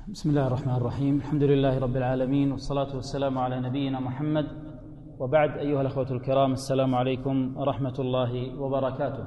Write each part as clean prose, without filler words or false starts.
بسم الله الرحمن الرحيم. الحمد لله رب العالمين، والصلاة والسلام على نبينا محمد، وبعد. أيها الأخوة الكرام، السلام عليكم ورحمة الله وبركاته.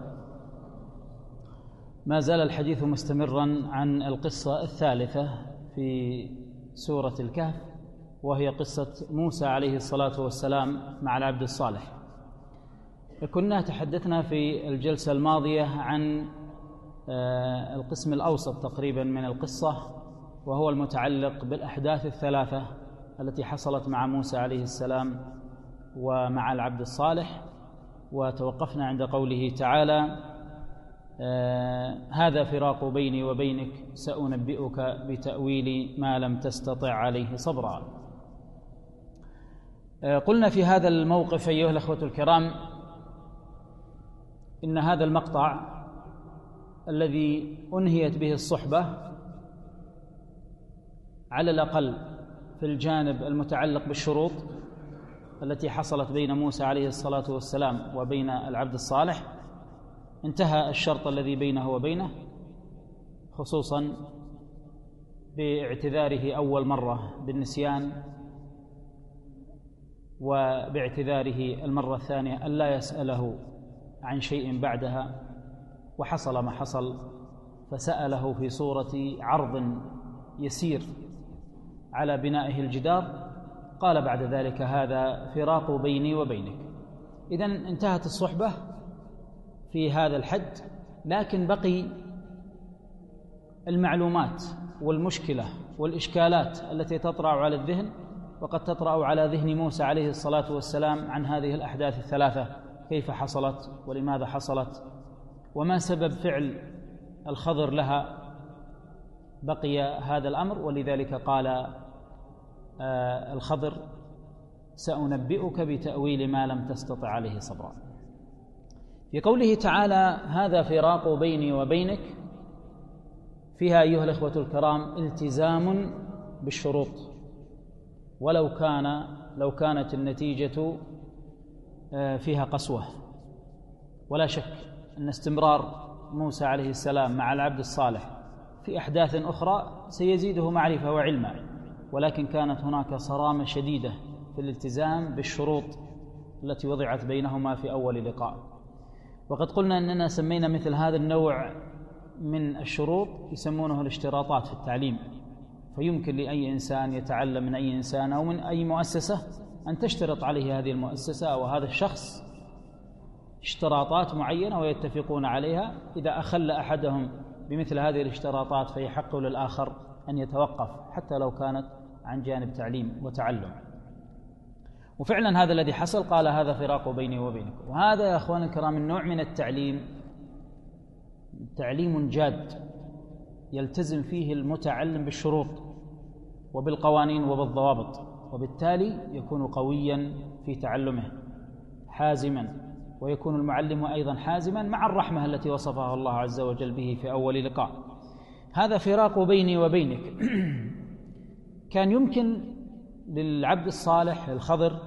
ما زال الحديث مستمرا عن القصة الثالثة في سورة الكهف، وهي قصة موسى عليه الصلاة والسلام مع العبد الصالح. كنا تحدثنا في الجلسة الماضية عن القسم الأوسط تقريبا من القصة، وهو المتعلق بالأحداث الثلاثة التي حصلت مع موسى عليه السلام ومع العبد الصالح. وتوقفنا عند قوله تعالى: هذا فراق بيني وبينك سأنبئك بتأويل ما لم تستطع عليه صبرا. قلنا في هذا الموقف أيها الأخوة الكرام إن هذا المقطع الذي أنهيت به الصحبة على الأقل في الجانب المتعلق بالشروط التي حصلت بين موسى عليه الصلاة والسلام وبين العبد الصالح، انتهى الشرط الذي بينه وبينه، خصوصا باعتذاره أول مرة بالنسيان، وباعتذاره المرة الثانية ألا يسأله عن شيء بعدها. وحصل ما حصل، فسأله في صورة عرض يسير على بنائه الجدار. قال بعد ذلك: هذا فراق بيني وبينك. إذن انتهت الصحبة في هذا الحد، لكن بقي المعلومات والمشكلة والإشكالات التي تطرأ على الذهن، وقد تطرأ على ذهن موسى عليه الصلاة والسلام عن هذه الأحداث الثلاثة: كيف حصلت، ولماذا حصلت، وما سبب فعل الخضر لها. بقي هذا الأمر، ولذلك قال الخضر: سأنبئك بتأويل ما لم تستطع عليه صبرا. في قوله تعالى: هذا فراق بيني وبينك، فيها أيها الأخوة الكرام التزام بالشروط، لو كانت النتيجة فيها قسوة. ولا شك أن استمرار موسى عليه السلام مع العبد الصالح في أحداث أخرى سيزيده معرفة وعلما، ولكن كانت هناك صرامة شديدة في الالتزام بالشروط التي وضعت بينهما في أول لقاء. وقد قلنا أننا سمينا مثل هذا النوع من الشروط يسمونه الاشتراطات في التعليم. فيمكن لأي إنسان يتعلم من أي إنسان أو من أي مؤسسة أن تشترط عليه هذه المؤسسة أو هذا الشخص اشتراطات معينة ويتفقون عليها. إذا أخل أحدهم بمثل هذه الاشتراطات فيحق للآخر أن يتوقف، حتى لو كانت عن جانب تعليم وتعلم. وفعلا هذا الذي حصل. قال: هذا فراق بيني وبينك. وهذا يا أخوان الكرام النوع من التعليم تعليم جاد يلتزم فيه المتعلم بالشروط وبالقوانين وبالضوابط، وبالتالي يكون قويا في تعلمه، حازما، ويكون المعلم أيضا حازما، مع الرحمة التي وصفها الله عز وجل به في أول لقاء. هذا فراق بيني وبينك. كان يمكن للعبد الصالح الخضر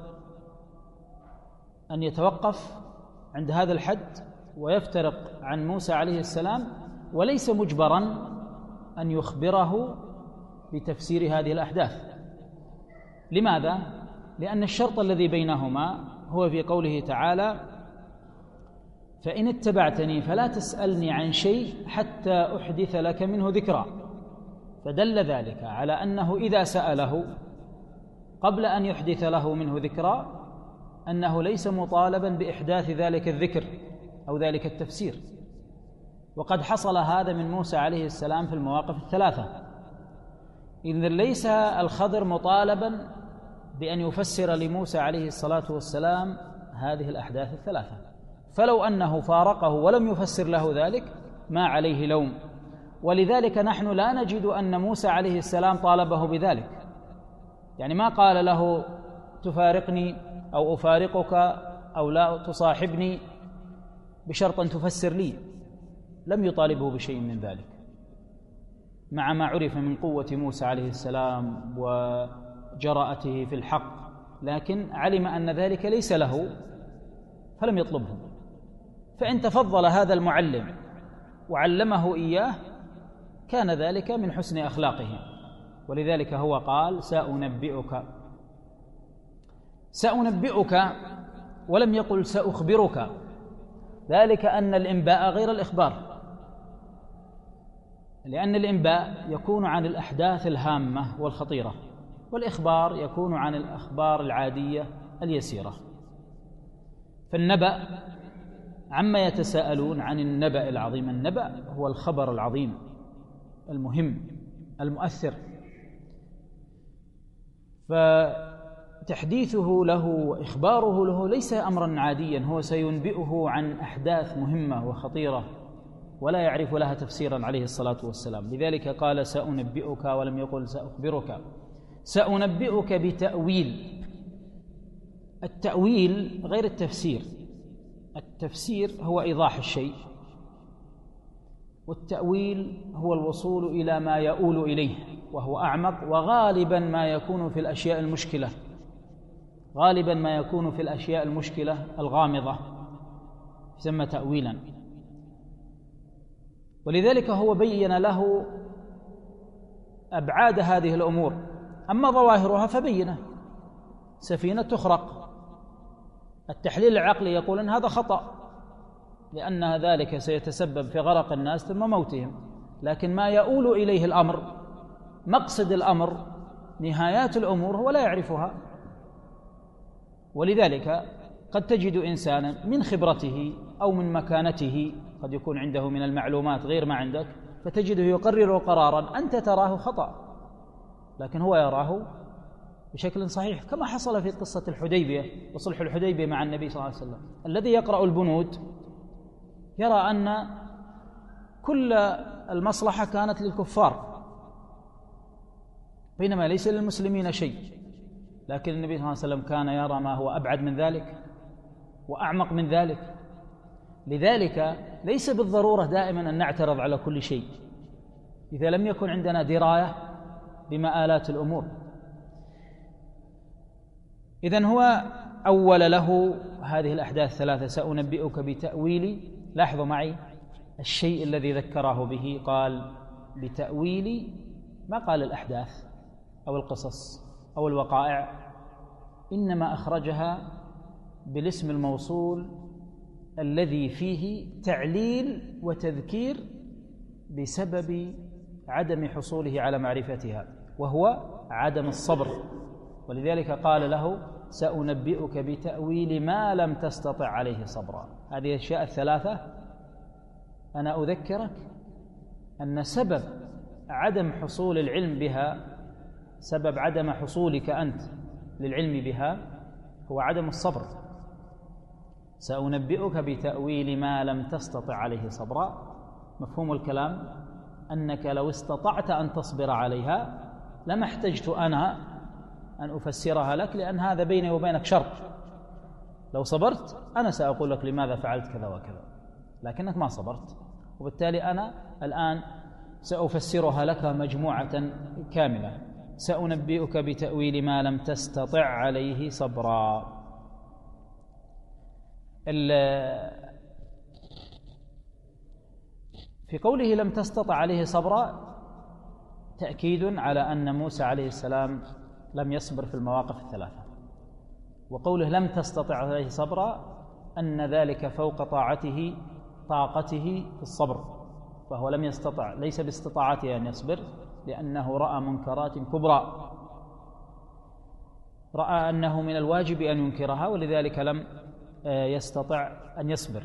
أن يتوقف عند هذا الحد ويفترق عن موسى عليه السلام، وليس مجبرا أن يخبره بتفسير هذه الأحداث. لماذا؟ لأن الشرط الذي بينهما هو في قوله تعالى: فإن اتبعتني فلا تسألني عن شيء حتى أحدث لك منه ذكرا. فدل ذلك على أنه إذا سأله قبل أن يحدث له منه ذكرا أنه ليس مطالبا بإحداث ذلك الذكر أو ذلك التفسير. وقد حصل هذا من موسى عليه السلام في المواقف الثلاثة. إذن ليس الخضر مطالبا بأن يفسر لموسى عليه الصلاة والسلام هذه الأحداث الثلاثة، فلو أنه فارقه ولم يفسر له ذلك ما عليه لوم. ولذلك نحن لا نجد أن موسى عليه السلام طالبه بذلك. يعني ما قال له: تفارقني أو أفارقك أو لا تصاحبني بشرط أن تفسر لي. لم يطالبه بشيء من ذلك، مع ما عرف من قوة موسى عليه السلام وجراءته في الحق، لكن علم أن ذلك ليس له فلم يطلبه. فإن تفضل هذا المعلم وعلمه إياه كان ذلك من حسن أخلاقه. ولذلك هو قال سأنبئك ولم يقل سأخبرك، ذلك أن الإنباء غير الإخبار، لأن الإنباء يكون عن الأحداث الهامة والخطيرة، والإخبار يكون عن الأخبار العادية اليسيرة. فالنبأ عما يتساءلون عن النبأ العظيم، النبأ هو الخبر العظيم المهم المؤثر، فتحديثه له وإخباره له ليس أمرا عاديا، هو سينبئه عن أحداث مهمة وخطيرة ولا يعرف لها تفسيرا عليه الصلاة والسلام. لذلك قال سأنبئك ولم يقل سأخبرك. سأنبئك بتأويل. التأويل غير التفسير، التفسير هو إيضاح الشيء، والتأويل هو الوصول إلى ما يؤول إليه وهو أعمق، وغالبا ما يكون في الأشياء المشكلة، غالبا ما يكون في الأشياء المشكلة الغامضة يسمى تأويلا. ولذلك هو بين له أبعاد هذه الأمور، أما ظواهرها فبينه. سفينة تخرق، التحليل العقلي يقول أن هذا خطأ لأن ذلك سيتسبب في غرق الناس ثم موتهم، لكن ما يؤول إليه الأمر، مقصد الأمر، نهايات الأمور هو لا يعرفها. ولذلك قد تجد إنسانا من خبرته أو من مكانته قد يكون عنده من المعلومات غير ما عندك، فتجده يقرر قرارا أنت تراه خطأ لكن هو يراه بشكل صحيح، كما حصل في قصة الحديبية وصلح الحديبية مع النبي صلى الله عليه وسلم. الذي يقرأ البنود يرى أن كل المصلحة كانت للكفار بينما ليس للمسلمين شيء، لكن النبي صلى الله عليه وسلم كان يرى ما هو أبعد من ذلك وأعمق من ذلك. لذلك ليس بالضرورة دائما أن نعترض على كل شيء إذا لم يكن عندنا دراية بمآلات الأمور. إذن هو أول له هذه الأحداث ثلاثة: سأنبئك بتأويل. لاحظوا معي الشيء الذي ذكره به، قال بتأويل، ما قال الأحداث أو القصص أو الوقائع، إنما أخرجها بالاسم الموصول الذي فيه تعليل وتذكير بسبب عدم حصوله على معرفتها، وهو عدم الصبر. ولذلك قال له سأنبئك بتأويل ما لم تستطع عليه صبرا. هذه الأشياء الثلاثة أنا أذكرك أن سبب عدم حصول العلم بها، سبب عدم حصولك أنت للعلم بها هو عدم الصبر. سأنبئك بتأويل ما لم تستطع عليه صبرا. مفهوم الكلام أنك لو استطعت أن تصبر عليها لما احتجت أنا أن أفسرها لك، لأن هذا بيني وبينك شرط. لو صبرت أنا سأقول لك لماذا فعلت كذا وكذا، لكنك ما صبرت، وبالتالي أنا الآن سأفسرها لك مجموعة كاملة. سأنبئك بتأويل ما لم تستطع عليه صبرا. في قوله لم تستطع عليه صبرا تأكيد على أن موسى عليه السلام لم يصبر في المواقف الثلاثة، وقوله لم تستطع عليه صبرا أن ذلك فوق طاقته في الصبر، فهو لم يستطع، ليس باستطاعته أن يصبر، لأنه رأى منكرات كبرى، رأى أنه من الواجب أن ينكرها، ولذلك لم يستطع أن يصبر.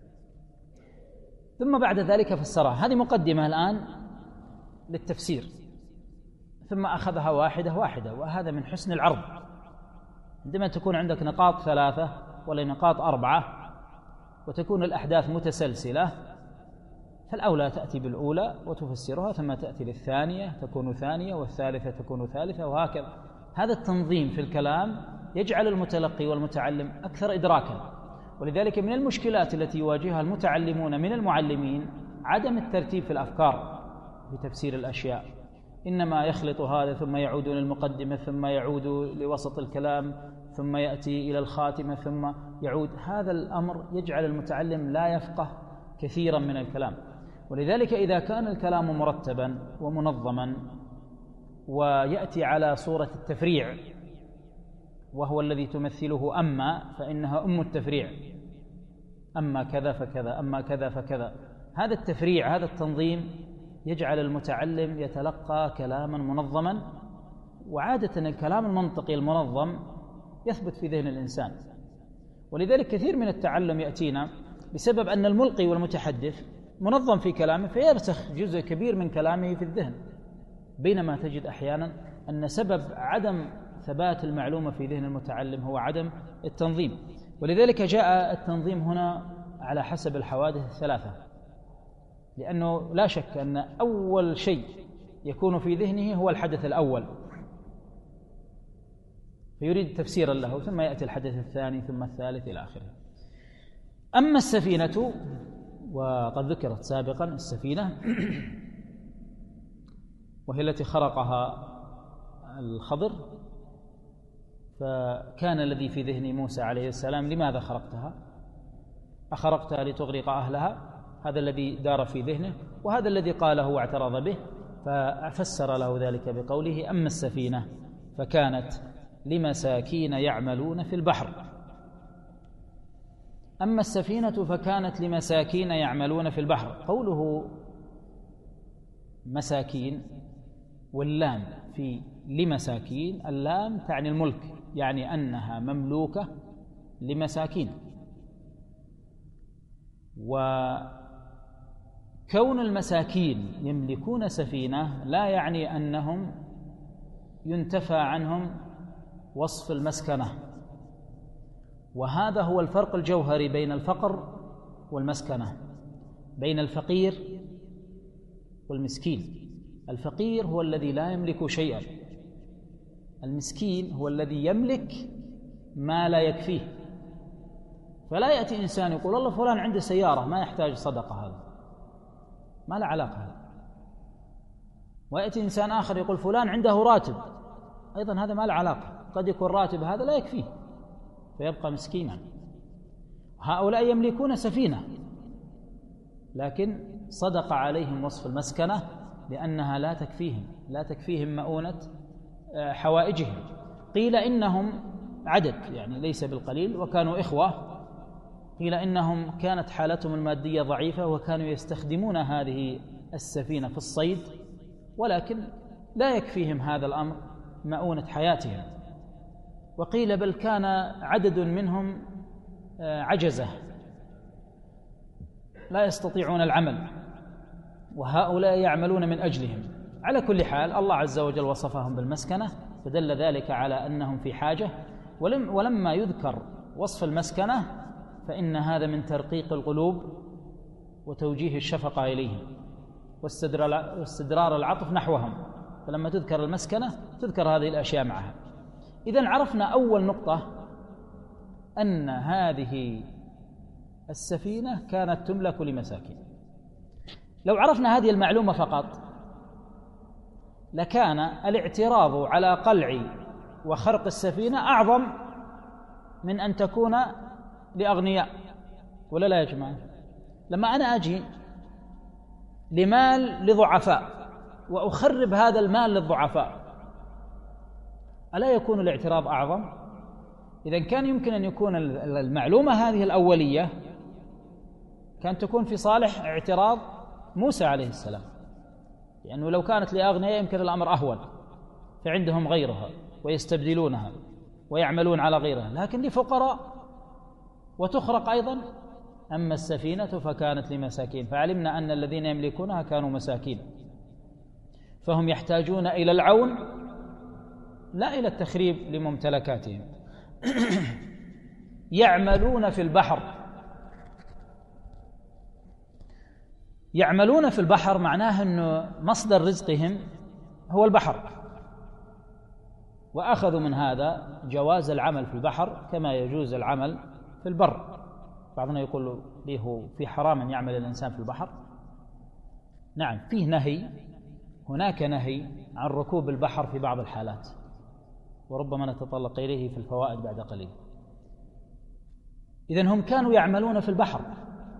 ثم بعد ذلك فسرها. هذه مقدمة الآن للتفسير، ثم أخذها واحدة واحدة، وهذا من حسن العرض. عندما تكون عندك نقاط ثلاثة ولا نقاط أربعة وتكون الأحداث متسلسلة، فالأولى تأتي بالأولى وتفسرها، ثم تأتي للثانية تكون ثانية، والثالثة تكون ثالثة، وهكذا. هذا التنظيم في الكلام يجعل المتلقي والمتعلم أكثر إدراكا. ولذلك من المشكلات التي يواجهها المتعلمون من المعلمين عدم الترتيب في الأفكار في تفسير الأشياء، إنما يخلط هذا ثم يعود للمقدمة ثم يعود لوسط الكلام ثم يأتي إلى الخاتمة ثم يعود. هذا الأمر يجعل المتعلم لا يفقه كثيرا من الكلام. ولذلك إذا كان الكلام مرتبا ومنظما ويأتي على صورة التفريع، وهو الذي تمثله أما، فإنها أم التفريع، أما كذا فكذا، أما كذا فكذا. هذا التفريع، هذا التنظيم يجعل المتعلم يتلقى كلاما منظما، وعادة الكلام المنطقي المنظم يثبت في ذهن الإنسان. ولذلك كثير من التعلم يأتينا بسبب أن الملقي والمتحدث منظم في كلامه، فيرسخ جزء كبير من كلامه في الذهن، بينما تجد أحيانا أن سبب عدم ثبات المعلومة في ذهن المتعلم هو عدم التنظيم. ولذلك جاء التنظيم هنا على حسب الحوادث الثلاثة، لأنه لا شك أن أول شيء يكون في ذهنه هو الحدث الأول، فيريد تفسيرا له، ثم يأتي الحدث الثاني، ثم الثالث إلى آخره. أما السفينة، وقد ذكرت سابقا السفينة وهي التي خرقها الخضر، فكان الذي في ذهن موسى عليه السلام: لماذا خرقتها؟ أخرقتها لتغرق أهلها؟ هذا الذي دار في ذهنه، وهذا الذي قاله واعترض به، ففسر له ذلك بقوله: أما السفينة فكانت لمساكين يعملون في البحر. أما السفينة فكانت لمساكين يعملون في البحر. قوله مساكين واللام في لمساكين، اللام تعني الملك، يعني أنها مملوكة لمساكين. وكون المساكين يملكون سفينة لا يعني أنهم ينتفى عنهم وصف المسكنة، وهذا هو الفرق الجوهري بين الفقر والمسكنة، بين الفقير والمسكين. الفقير هو الذي لا يملك شيئا، المسكين هو الذي يملك ما لا يكفيه. فلا يأتي إنسان يقول: الله فلان عنده سيارة ما يحتاج صدقة، هذا ما له علاقة هذا. ويأتي إنسان آخر يقول: فلان عنده راتب، أيضا هذا ما له علاقة، قد يكون راتب هذا لا يكفيه فيبقى مسكينا. هؤلاء يملكون سفينة، لكن صدق عليهم وصف المسكنة لأنها لا تكفيهم مؤونة حوائجهم. قيل إنهم عدد، يعني ليس بالقليل، وكانوا إخوة. قيل إنهم كانت حالتهم المادية ضعيفة، وكانوا يستخدمون هذه السفينة في الصيد، ولكن لا يكفيهم هذا الأمر مؤونة حياتهم. وقيل بل كان عدد منهم عجزة لا يستطيعون العمل، وهؤلاء يعملون من أجلهم. على كل حال الله عز وجل وصفهم بالمسكنة، فدل ذلك على أنهم في حاجة. ولما يذكر وصف المسكنة فإن هذا من ترقيق القلوب وتوجيه الشفقة إليهم واستدرار العطف نحوهم، فلما تذكر المسكنة تذكر هذه الأشياء معها. إذن عرفنا أول نقطة أن هذه السفينة كانت تملك لمساكين. لو عرفنا هذه المعلومة فقط لكان الاعتراض على قلع وخرق السفينة أعظم من أن تكون لأغنياء، ولا لا يا جماعة؟ لما أنا أجي لمال لضعفاء وأخرب هذا المال للضعفاء، ألا يكون الاعتراض أعظم؟ إذن كان يمكن أن يكون المعلومة هذه الأولية كانت تكون في صالح اعتراض موسى عليه السلام، لأنه لو كانت لأغنياء يمكن الأمر أهون، فعندهم غيرها ويستبدلونها ويعملون على غيرها، لكن لفقراء وتخرق أيضا. أما السفينة فكانت لمساكين، فعلمنا أن الذين يملكونها كانوا مساكين، فهم يحتاجون إلى العون لا إلى التخريب لممتلكاتهم. يعملون في البحر. يعملون في البحر معناه أن مصدر رزقهم هو البحر، وأخذوا من هذا جواز العمل في البحر كما يجوز العمل في البر. بعضنا يقول له في حرام أن يعمل الإنسان في البحر. نعم، فيه نهي، هناك نهي عن ركوب البحر في بعض الحالات، وربما نتطرق إليه في الفوائد بعد قليل. إذن هم كانوا يعملون في البحر،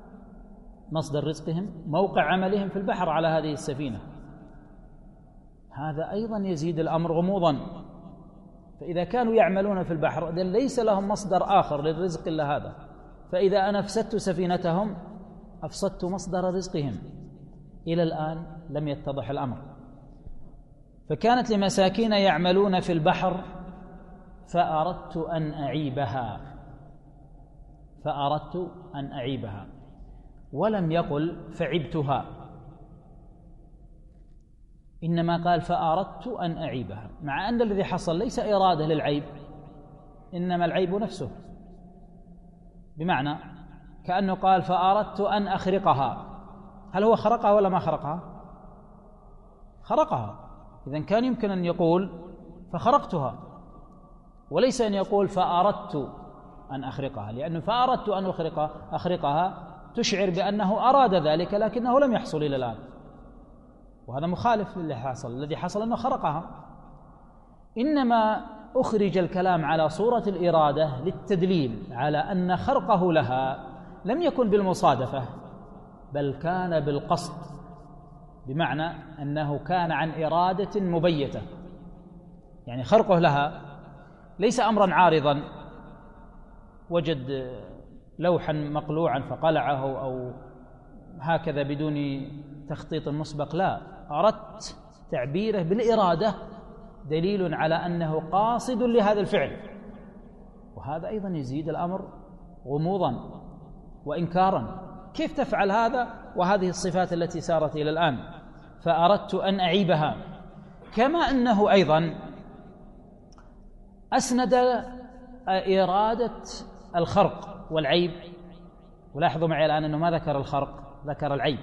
مصدر رزقهم موقع عملهم في البحر على هذه السفينة. هذا أيضا يزيد الأمر غموضا. فإذا كانوا يعملون في البحر ليس لهم مصدر آخر للرزق إلا هذا، فإذا أنا أفسدت سفينتهم أفسدت مصدر رزقهم. إلى الآن لم يتضح الأمر. فكانت لمساكين يعملون في البحر فأردت أن أعيبها، ولم يقل فعبتها، إنما قال فأردت أن أعيبها، مع أن الذي حصل ليس إرادة للعيب، إنما العيب نفسه. بمعنى كأنه قال فأردت أن أخرقها. هل هو خرقها ولا ما خرقها؟ خرقها. إذن كان يمكن أن يقول فخرقتها، وليس أن يقول فأردت أن أخرقها، لأنه فأردت أن أخرقها تشعر بأنه أراد ذلك لكنه لم يحصل إلى الآن، وهذا مخالف للي حصل. الذي حصل أنه خرقها. إنما أخرج الكلام على صورة الإرادة للتدليل على أن خرقه لها لم يكن بالمصادفة، بل كان بالقصد، بمعنى أنه كان عن إرادة مبيتة. يعني خرقه لها ليس أمرا عارضا، وجد لوحا مقلوعا فقلعه أو هكذا بدون تخطيط مسبق، لا، أردت تعبيره بالإرادة دليل على أنه قاصد لهذا الفعل، وهذا أيضا يزيد الأمر غموضا وإنكارا. كيف تفعل هذا وهذه الصفات التي سارت إلى الآن؟ فأردت أن أعيبها. كما أنه أيضا أسند إرادة الخرق والعيب، ولاحظوا معي الآن أنه ما ذكر الخرق، ذكر العيب،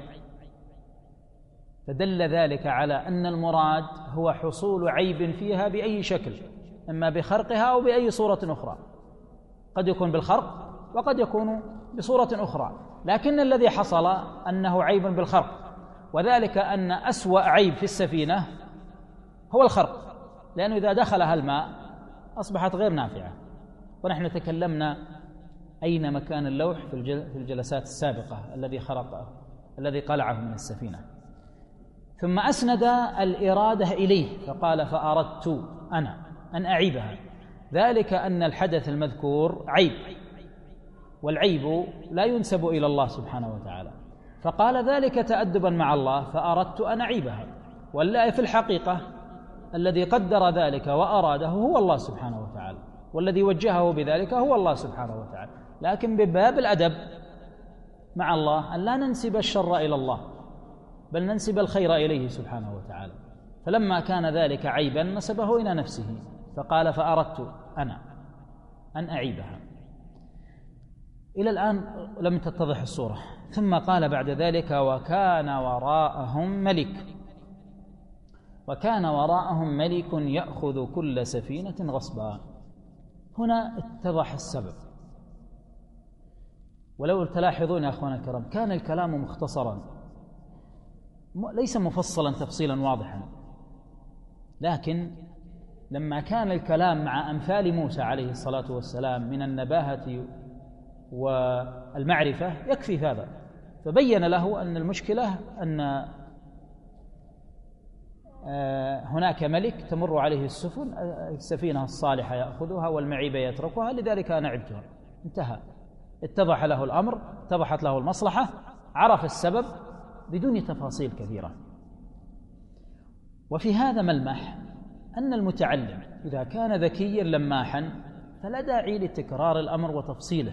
فدل ذلك على أن المراد هو حصول عيب فيها بأي شكل، إما بخرقها أو بأي صورة أخرى. قد يكون بالخرق وقد يكون بصورة أخرى، لكن الذي حصل أنه عيب بالخرق، وذلك أن أسوأ عيب في السفينة هو الخرق، لأنه إذا دخلها الماء أصبحت غير نافعة. ونحن تكلمنا أين مكان اللوح في الجلسات السابقة الذي قلعه من السفينة. ثم أسند الإرادة إليه فقال فأردت أنا أن أعيبها، ذلك أن الحدث المذكور عيب، والعيب لا ينسب إلى الله سبحانه وتعالى، فقال ذلك تأدبا مع الله فأردت أن أعيبها. والله في الحقيقة الذي قدر ذلك وأراده هو الله سبحانه وتعالى، والذي وجهه بذلك هو الله سبحانه وتعالى، لكن بباب الأدب مع الله أن لا ننسب الشر إلى الله، بل ننسب الخير إليه سبحانه وتعالى. فلما كان ذلك عيبا نسبه إلى نفسه، فقال فأردت أنا أن أعيبها. إلى الآن لم تتضح الصورة. ثم قال بعد ذلك وكان وراءهم ملك يأخذ كل سفينة غصبا. هنا اتضح السبب. ولو تلاحظون يا أخوانا الكرام كان الكلام مختصرا ليس مفصلا تفصيلا واضحا، لكن لما كان الكلام مع أمثال موسى عليه الصلاة والسلام من النباهة والمعرفة يكفي هذا، فبين له أن المشكلة أن هناك ملك تمر عليه السفن، السفينة الصالحة يأخذها والمعيبة يتركها، لذلك أنا عبتها. انتهى، اتضح له الأمر، اتضحت له المصلحة، عرف السبب بدون تفاصيل كثيرة. وفي هذا ملمح أن المتعلم إذا كان ذكيا لماحا فلا داعي لتكرار الأمر وتفصيله،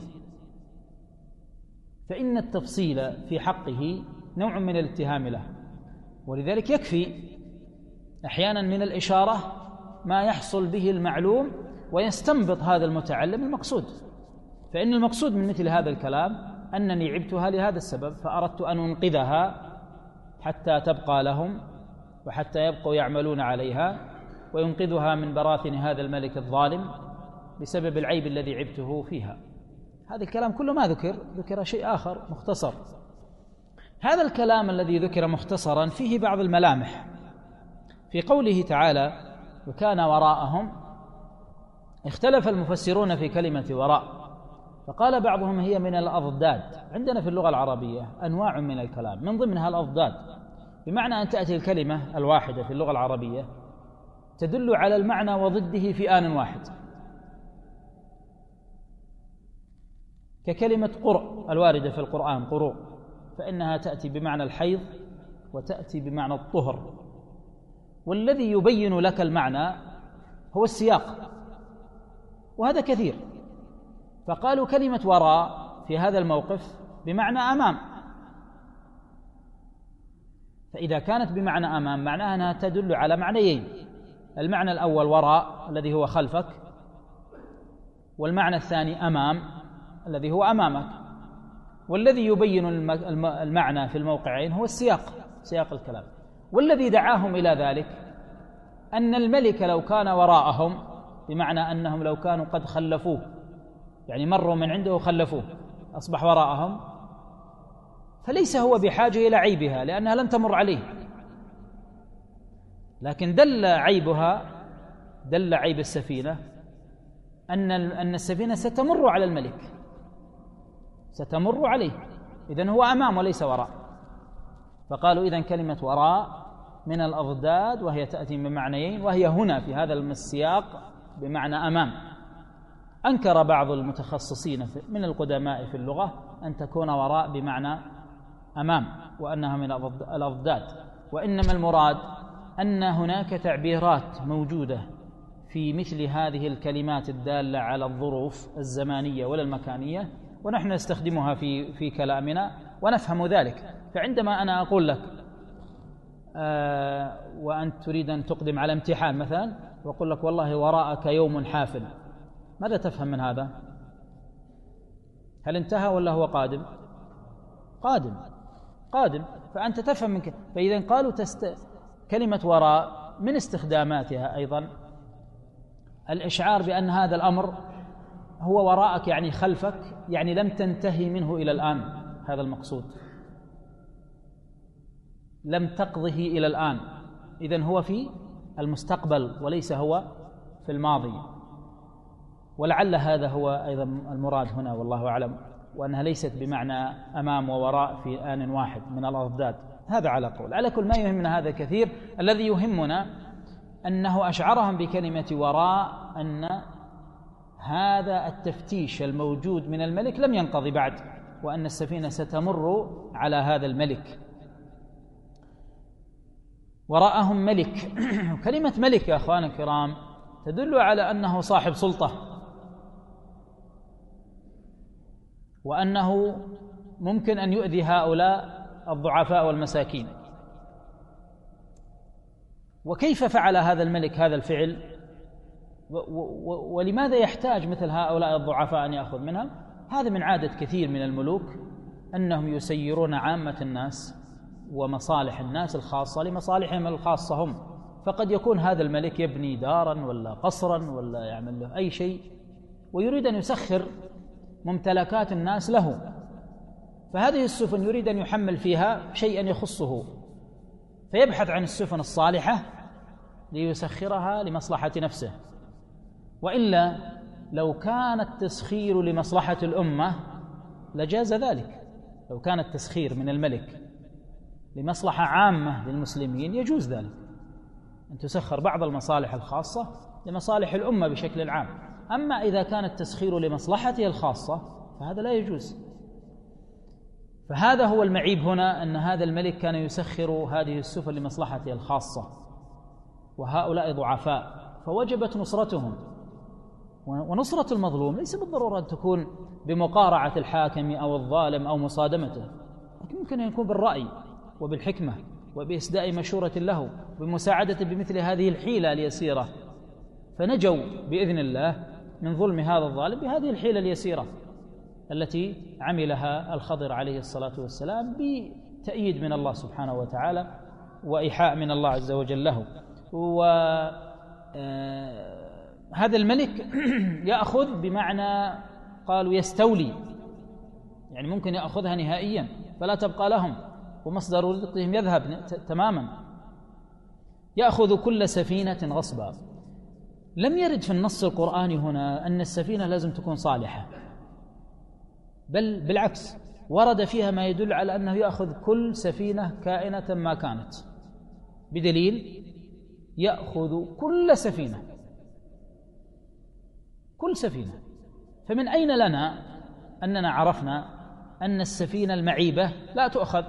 فإن التفصيل في حقه نوع من الاتهام له، ولذلك يكفي أحيانا من الإشارة ما يحصل به المعلوم ويستنبط هذا المتعلم المقصود. فإن المقصود من مثل هذا الكلام أنني عبتها لهذا السبب، فأردت أن أنقذها حتى تبقى لهم وحتى يبقوا يعملون عليها، وينقذها من براثن هذا الملك الظالم بسبب العيب الذي عبته فيها. هذا الكلام كله ما ذكر شيء آخر مختصر. هذا الكلام الذي ذكر مختصرا فيه بعض الملامح. في قوله تعالى وكان وراءهم، اختلف المفسرون في كلمة وراء، فقال بعضهم هي من الأضداد. عندنا في اللغة العربية أنواع من الكلام، من ضمنها الأضداد، بمعنى أن تأتي الكلمة الواحدة في اللغة العربية تدل على المعنى وضده في آن واحد، ككلمة قرء الواردة في القرآن قروء، فإنها تأتي بمعنى الحيض وتأتي بمعنى الطهر، والذي يبين لك المعنى هو السياق، وهذا كثير. فقالوا كلمة وراء في هذا الموقف بمعنى أمام، فإذا كانت بمعنى أمام معناها أنها تدل على معنيين: المعنى الأول وراء الذي هو خلفك، والمعنى الثاني أمام الذي هو أمامك، والذي يبين المعنى في الموقعين هو سياق الكلام. والذي دعاهم إلى ذلك أن الملك لو كان وراءهم، بمعنى أنهم لو كانوا قد خلفوه، يعني مروا من عنده وخلفوه أصبح وراءهم، فليس هو بحاجة إلى عيبها لأنها لن تمر عليه، لكن دل عيب السفينة أن السفينة ستمر على الملك، ستمر عليه، إذن هو أمام وليس وراء. فقالوا إذن كلمة وراء من الأضداد، وهي تأتي بمعنيين، وهي هنا في هذا السياق بمعنى أمام. أنكر بعض المتخصصين من القدماء في اللغة أن تكون وراء بمعنى أمام وأنها من الأضداد، وإنما المراد أن هناك تعبيرات موجودة في مثل هذه الكلمات الدالة على الظروف الزمانية ولا المكانية، ونحن نستخدمها في كلامنا ونفهم ذلك. فعندما أنا أقول لك وأنت تريد أن تقدم على امتحان مثلا، وأقول لك والله وراءك يوم حافل، ماذا تفهم من هذا؟ هل انتهى ولا هو قادم؟ قادم. فأنت تفهم منك. فإذا قالوا كلمة وراء من استخداماتها أيضا الإشعار بأن هذا الأمر هو وراءك، يعني خلفك، يعني لم تنتهي منه إلى الآن، هذا المقصود، لم تقضه إلى الآن، إذن هو في المستقبل وليس هو في الماضي. ولعل هذا هو أيضا المراد هنا والله أعلم، وأنها ليست بمعنى أمام ووراء في آن واحد من الأضداد. هذا على قول. على كل ما يهمنا هذا كثير، الذي يهمنا أنه أشعرهم بكلمة وراء أن هذا التفتيش الموجود من الملك لم ينقضي بعد، وأن السفينة ستمر على هذا الملك. وراءهم ملك. كلمة ملك يا أخوان الكرام تدل على أنه صاحب سلطة، وأنه ممكن أن يؤذي هؤلاء الضعفاء والمساكين. وكيف فعل هذا الملك هذا الفعل؟ ولماذا يحتاج مثل هؤلاء الضعفاء أن يأخذ منهم؟ هذا من عادة كثير من الملوك أنهم يسيرون عامة الناس ومصالح الناس الخاصة لمصالحهم الخاصة هم. فقد يكون هذا الملك يبني دارا ولا قصرا ولا يعمل له أي شيء، ويريد أن يسخر ممتلكات الناس له، فهذه السفن يريد أن يحمل فيها شيئا يخصه، فيبحث عن السفن الصالحة ليسخرها لمصلحة نفسه. وإلا لو كان التسخير لمصلحة الأمة لجاز ذلك. لو كان التسخير من الملك لمصلحة عامة للمسلمين يجوز ذلك، أن تسخر بعض المصالح الخاصة لمصالح الأمة بشكل عام. أما إذا كان التسخير لمصلحته الخاصة فهذا لا يجوز. فهذا هو المعيب هنا، أن هذا الملك كان يسخر هذه السفن لمصلحته الخاصة، وهؤلاء ضعفاء، فوجبت نصرتهم. ونصرة المظلوم ليس بالضرورة أن تكون بمقارعة الحاكم أو الظالم أو مصادمته، لكن ممكن أن يكون بالرأي وبالحكمة وبإسداء مشورة له، بمساعدته بمثل هذه الحيلة اليسيرة، فنجوا بإذن الله من ظلم هذا الظالم بهذه الحيلة اليسيرة التي عملها الخضر عليه الصلاة والسلام بتأييد من الله سبحانه وتعالى وإيحاء من الله عز وجل له. وهذا الملك يأخذ بمعنى قالوا يستولي، يعني ممكن يأخذها نهائيا فلا تبقى لهم، ومصدر رزقهم يذهب تماما. يأخذ كل سفينة غصبا. لم يرد في النص القرآني هنا أن السفينة لازم تكون صالحة، بل بالعكس، ورد فيها ما يدل على أنه يأخذ كل سفينة كائنة ما كانت، بدليل يأخذ كل سفينة، كل سفينة. فمن أين لنا أننا عرفنا أن السفينة المعيبة لا تؤخذ؟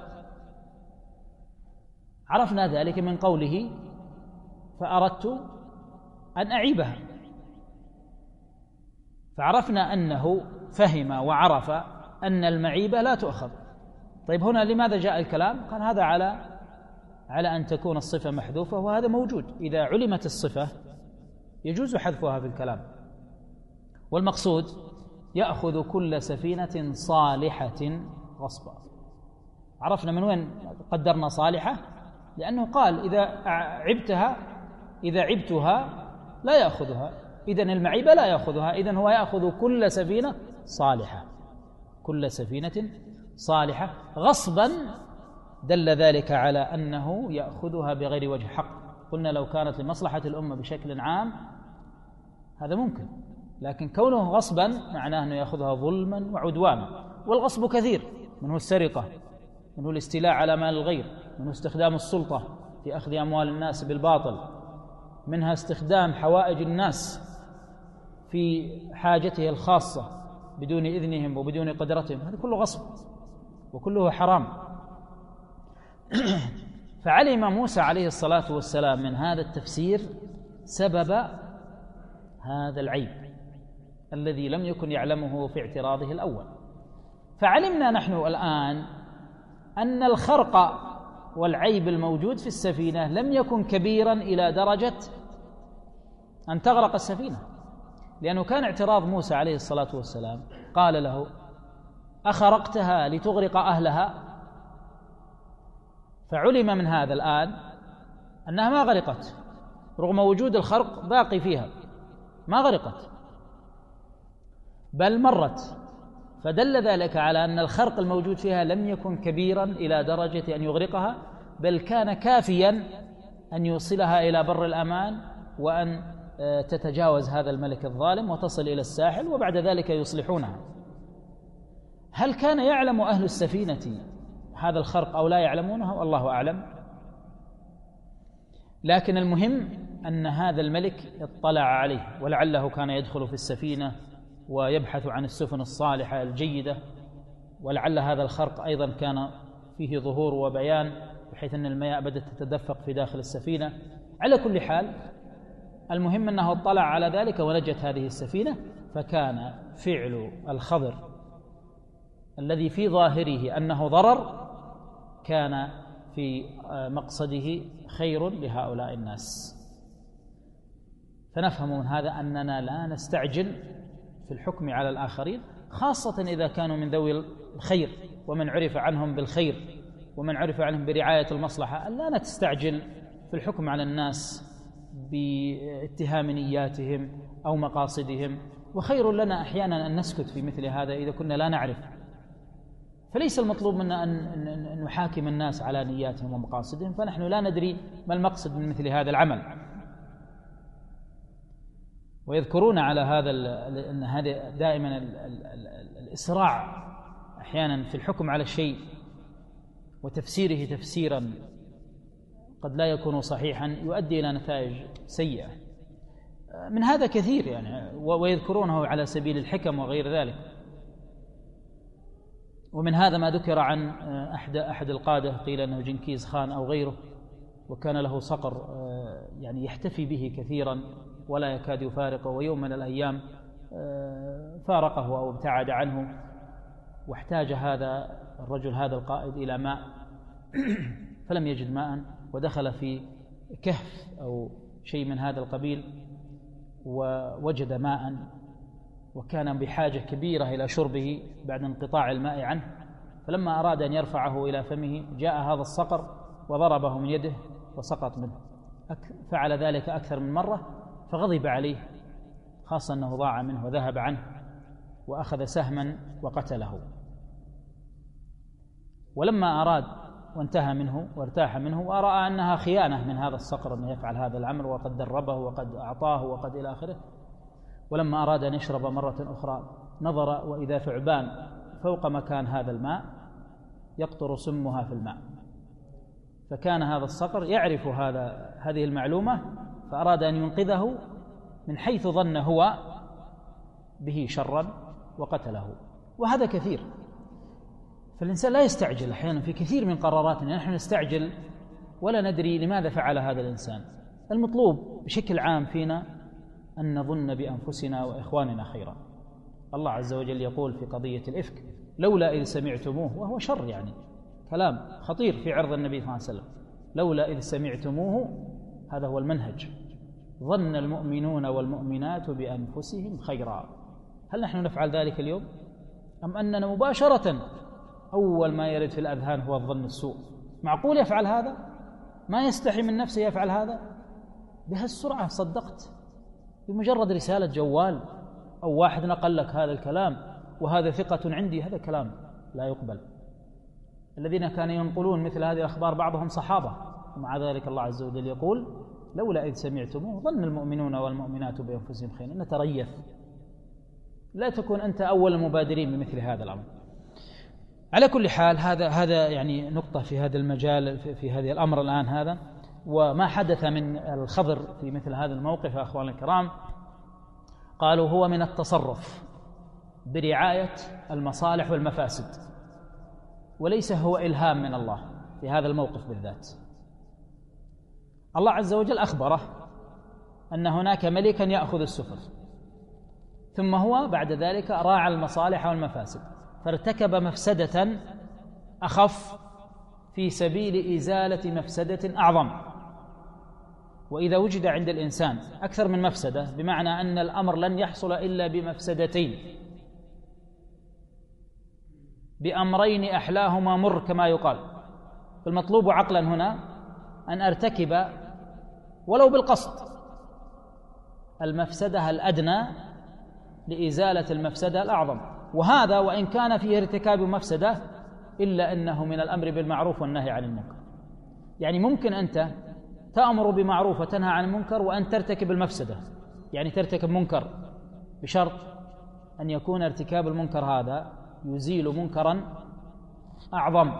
عرفنا ذلك من قوله فأردت أن أعيبها، فعرفنا أنه فهم وعرف أن المعيبة لا تؤخذ. طيب هنا لماذا جاء الكلام؟ قال هذا على أن تكون الصفة محذوفة، وهذا موجود. إذا علمت الصفة يجوز حذفها في الكلام. والمقصود يأخذ كل سفينة صالحة غصبا. عرفنا من وين قدرنا صالحة؟ لأنه قال إذا عبتها لا يأخذها، إذن المعيبة لا يأخذها، إذن هو يأخذ كل سفينة صالحة، كل سفينة صالحة غصبا. دل ذلك على أنه يأخذها بغير وجه حق. قلنا لو كانت لمصلحة الأمة بشكل عام هذا ممكن، لكن كونه غصبا معناه أنه يأخذها ظلما وعدوانا. والغصب كثير، منه السرقة، منه الاستيلاء على مال الغير، منه استخدام السلطة في أخذ أموال الناس بالباطل، منها استخدام حوائج الناس في حاجته الخاصة بدون إذنهم وبدون قدرتهم، هذا كله غصب وكله حرام. فعلم موسى عليه الصلاة والسلام من هذا التفسير سبب هذا العيب الذي لم يكن يعلمه في اعتراضه الأول. فعلمنا نحن الآن أن الخرق والعيب الموجود في السفينة لم يكن كبيرا إلى درجة أن تغرق السفينة، لأنه كان اعتراض موسى عليه الصلاة والسلام قال له أخرقتها لتغرق أهلها؟ فعلم من هذا الآن أنها ما غرقت، رغم وجود الخرق باقي فيها، ما غرقت بل مرت. فدل ذلك على أن الخرق الموجود فيها لم يكن كبيرا إلى درجة أن يغرقها، بل كان كافيا أن يوصلها إلى بر الأمان وأن تتجاوز هذا الملك الظالم وتصل إلى الساحل، وبعد ذلك يصلحونها. هل كان يعلم أهل السفينة هذا الخرق أو لا يعلمونه؟ والله أعلم. لكن المهم أن هذا الملك اطلع عليه، ولعله كان يدخل في السفينة ويبحث عن السفن الصالحة الجيدة، ولعل هذا الخرق أيضا كان فيه ظهور وبيان بحيث أن المياه بدأت تتدفق في داخل السفينة. على كل حال المهم أنه اطلع على ذلك ونجت هذه السفينة. فكان فعل الخضر الذي في ظاهره أنه ضرر كان في مقصده خير لهؤلاء الناس. فنفهم من هذا أننا لا نستعجل في الحكم على الآخرين، خاصة إذا كانوا من ذوي الخير ومن عرف عنهم بالخير ومن عرف عنهم برعاية المصلحة، أن لا نستعجل في الحكم على الناس باتهام نياتهم أو مقاصدهم. وخير لنا أحيانا أن نسكت في مثل هذا إذا كنا لا نعرف. فليس المطلوب منا أن نحاكم الناس على نياتهم ومقاصدهم، فنحن لا ندري ما المقصد من مثل هذا العمل. ويذكرون على هذا أن هذا دائما الإسراع أحيانا في الحكم على الشيء وتفسيره تفسيرا قد لا يكون صحيحا يؤدي إلى نتائج سيئة. من هذا كثير يعني، ويذكرونه على سبيل الحكم وغير ذلك. ومن هذا ما ذكر عن أحد القادة، قيل أنه جنكيز خان أو غيره، وكان له صقر يعني يحتفي به كثيرا ولا يكاد يفارقه، ويوم من الأيام فارقه أو ابتعد عنه، واحتاج هذا الرجل هذا القائد إلى ماء فلم يجد ماء، ودخل في كهف أو شيء من هذا القبيل ووجد ماء، وكان بحاجة كبيرة إلى شربه بعد انقطاع الماء عنه. فلما أراد أن يرفعه إلى فمه جاء هذا الصقر وضربه من يده وسقط منه. فعل ذلك أكثر من مرة، فغضب عليه، خاصة أنه ضاع منه وذهب عنه، وأخذ سهما وقتله. ولما أراد وانتهى منه وارتاح منه، ورأى أنها خيانة من هذا الصقر أنه يفعل هذا العمل، وقد دربه وقد أعطاه وقد إلى آخره، ولما أراد أن يشرب مرة أخرى نظر وإذا ثعبان فوق مكان هذا الماء يقطر سمها في الماء. فكان هذا الصقر يعرف هذه المعلومة، فأراد أن ينقذه من حيث ظن هو به شرا وقتله. وهذا كثير. فالإنسان لا يستعجل أحيانا في كثير من قراراتنا، نحن نستعجل ولا ندري لماذا فعل هذا الإنسان. المطلوب بشكل عام فينا أن نظن بأنفسنا وإخواننا خيرا. الله عز وجل يقول في قضية الإفك: لولا إذ سمعتموه، وهو شر، يعني كلام خطير في عرض النبي صلى الله عليه وسلم. لولا إذ سمعتموه، هذا هو المنهج. ظن المؤمنون والمؤمنات بأنفسهم خيرا. هل نحن نفعل ذلك اليوم؟ أم أننا مباشرة أول ما يرد في الأذهان هو الظن السوء؟ معقول يفعل هذا؟ ما يستحي من نفسه يفعل هذا؟ بهالسرعة صدقت؟ بمجرد رسالة جوال أو واحد نقل لك هذا الكلام وهذا ثقة عندي، هذا كلام لا يقبل. الذين كانوا ينقلون مثل هذه الأخبار بعضهم صحابة، ومع ذلك الله عز وجل يقول: لولا إذ سمعتموه ظن المؤمنون والمؤمنات بأنفسهم خيرا. نتريث، لا تكون أنت أول المبادرين بمثل هذا الأمر. على كل حال هذا يعني نقطة في هذا المجال، في هذا الأمر الآن هذا. وما حدث من الخضر في مثل هذا الموقف يا أخوان الكرام، قالوا هو من التصرف برعاية المصالح والمفاسد، وليس هو إلهام من الله في هذا الموقف بالذات. الله عز وجل أخبره أن هناك ملكا يأخذ السفن، ثم هو بعد ذلك راعى المصالح والمفاسد، فارتكب مفسدة أخف في سبيل إزالة مفسدة أعظم. وإذا وجد عند الإنسان أكثر من مفسدة، بمعنى أن الأمر لن يحصل إلا بمفسدتين، بأمرين أحلاهما مر كما يقال. فالمطلوب عقلا هنا أن أرتكب ولو بالقصد المفسدة الأدنى لإزالة المفسدة الأعظم. وهذا وإن كان فيه ارتكاب مفسدة إلا أنه من الأمر بالمعروف والنهي عن المنكر. يعني ممكن أنت تأمر بمعروف وتنهى عن المنكر وأن ترتكب المفسدة، يعني ترتكب منكر، بشرط أن يكون ارتكاب المنكر هذا يزيل منكرا أعظم.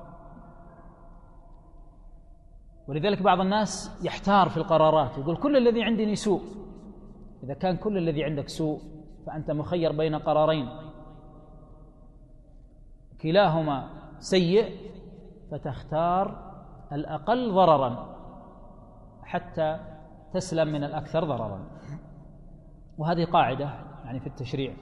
ولذلك بعض الناس يحتار في القرارات، يقول كل الذي عندي سوء. إذا كان كل الذي عندك سوء فأنت مخير بين قرارين كلاهما سيء، فتختار الأقل ضررا حتى تسلم من الأكثر ضررا. وهذه قاعدة يعني في التشريع.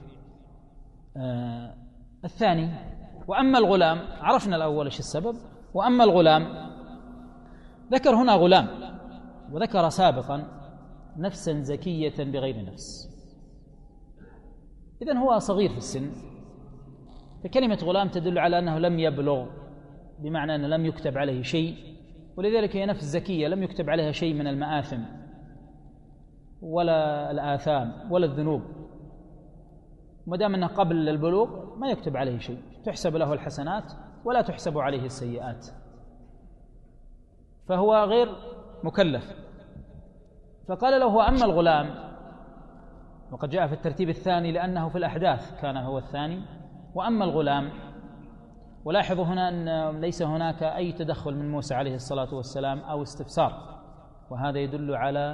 الثاني: وأما الغلام، عرفنا الأول إيش السبب. وأما الغلام، ذكر هنا غلام، وذكر سابقا نفسا زكية بغير نفس. إذن هو صغير في السن، فكلمة غلام تدل على أنه لم يبلغ، بمعنى أنه لم يكتب عليه شيء، ولذلك هي نفس زكية لم يكتب عليها شيء من المآثم ولا الآثام ولا الذنوب. ما دام أنه قبل البلوغ ما يكتب عليه شيء، تحسب له الحسنات ولا تحسب عليه السيئات، فهو غير مكلف. فقال له: أما الغلام، وقد جاء في الترتيب الثاني لأنه في الأحداث كان هو الثاني. وأما الغلام، ولاحظوا هنا أن ليس هناك أي تدخل من موسى عليه الصلاة والسلام أو استفسار، وهذا يدل على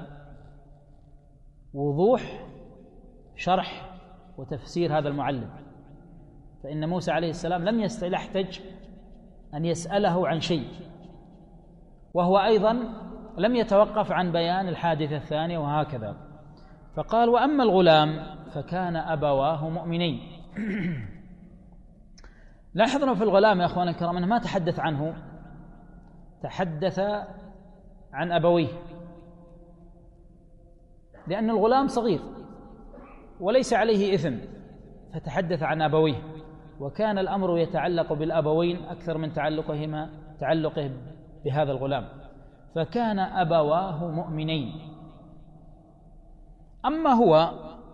وضوح شرح وتفسير هذا المعلم. فإن موسى عليه السلام لم يحتج أن يسأله عن شيء، وهو أيضا لم يتوقف عن بيان الحادثة الثانية، وهكذا. فقال: وأما الغلام فكان أبواه مؤمنين. لاحظنا في الغلام يا أخوان الكرام أنه ما تحدث عنه، تحدث عن أبويه، لأن الغلام صغير وليس عليه إثم، فتحدث عن أبويه. وكان الأمر يتعلق بالأبوين أكثر من تعلقه بهذا الغلام. فكان أبواه مؤمنين. أما هو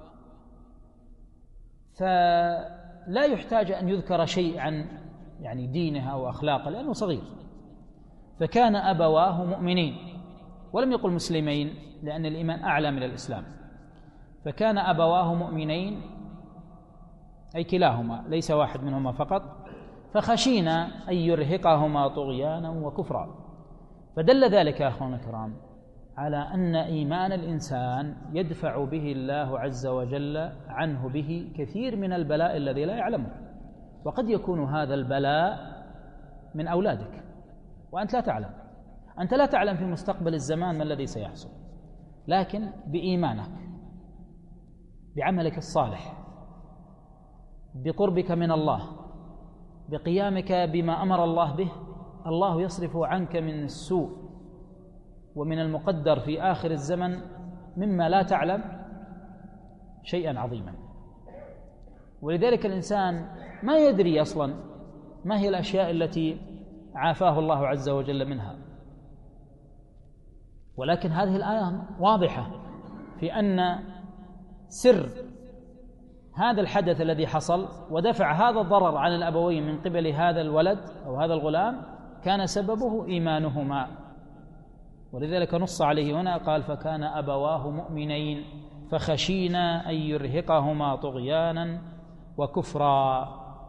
فلا يحتاج أن يذكر شيء عن يعني دينه أو أخلاقه لأنه صغير. فكان أبواه مؤمنين، ولم يقل مسلمين لأن الإيمان أعلى من الإسلام. فكان أبواه مؤمنين أي كلاهما ليس واحد منهما فقط، فخشينا أن يرهقهما طغيانا وكفرا. فدل ذلك يا أخواننا الكرام على أن إيمان الإنسان يدفع به الله عز وجل عنه به كثير من البلاء الذي لا يعلمه، وقد يكون هذا البلاء من أولادك وأنت لا تعلم. أنت لا تعلم في مستقبل الزمان ما الذي سيحصل، لكن بإيمانك، بعملك الصالح، بقربك من الله، بقيامك بما أمر الله به، الله يصرف عنك من السوء ومن المقدر في آخر الزمن مما لا تعلم شيئا عظيما. ولذلك الإنسان ما يدري أصلا ما هي الأشياء التي عافاه الله عز وجل منها، ولكن هذه الآية واضحة في أن سر هذا الحدث الذي حصل ودفع هذا الضرر عن الأبوين من قبل هذا الولد أو هذا الغلام كان سببه إيمانهما، ولذلك نص عليه هنا قال فكان أبواه مؤمنين فخشينا أن يرهقهما طغيانا وكفرا.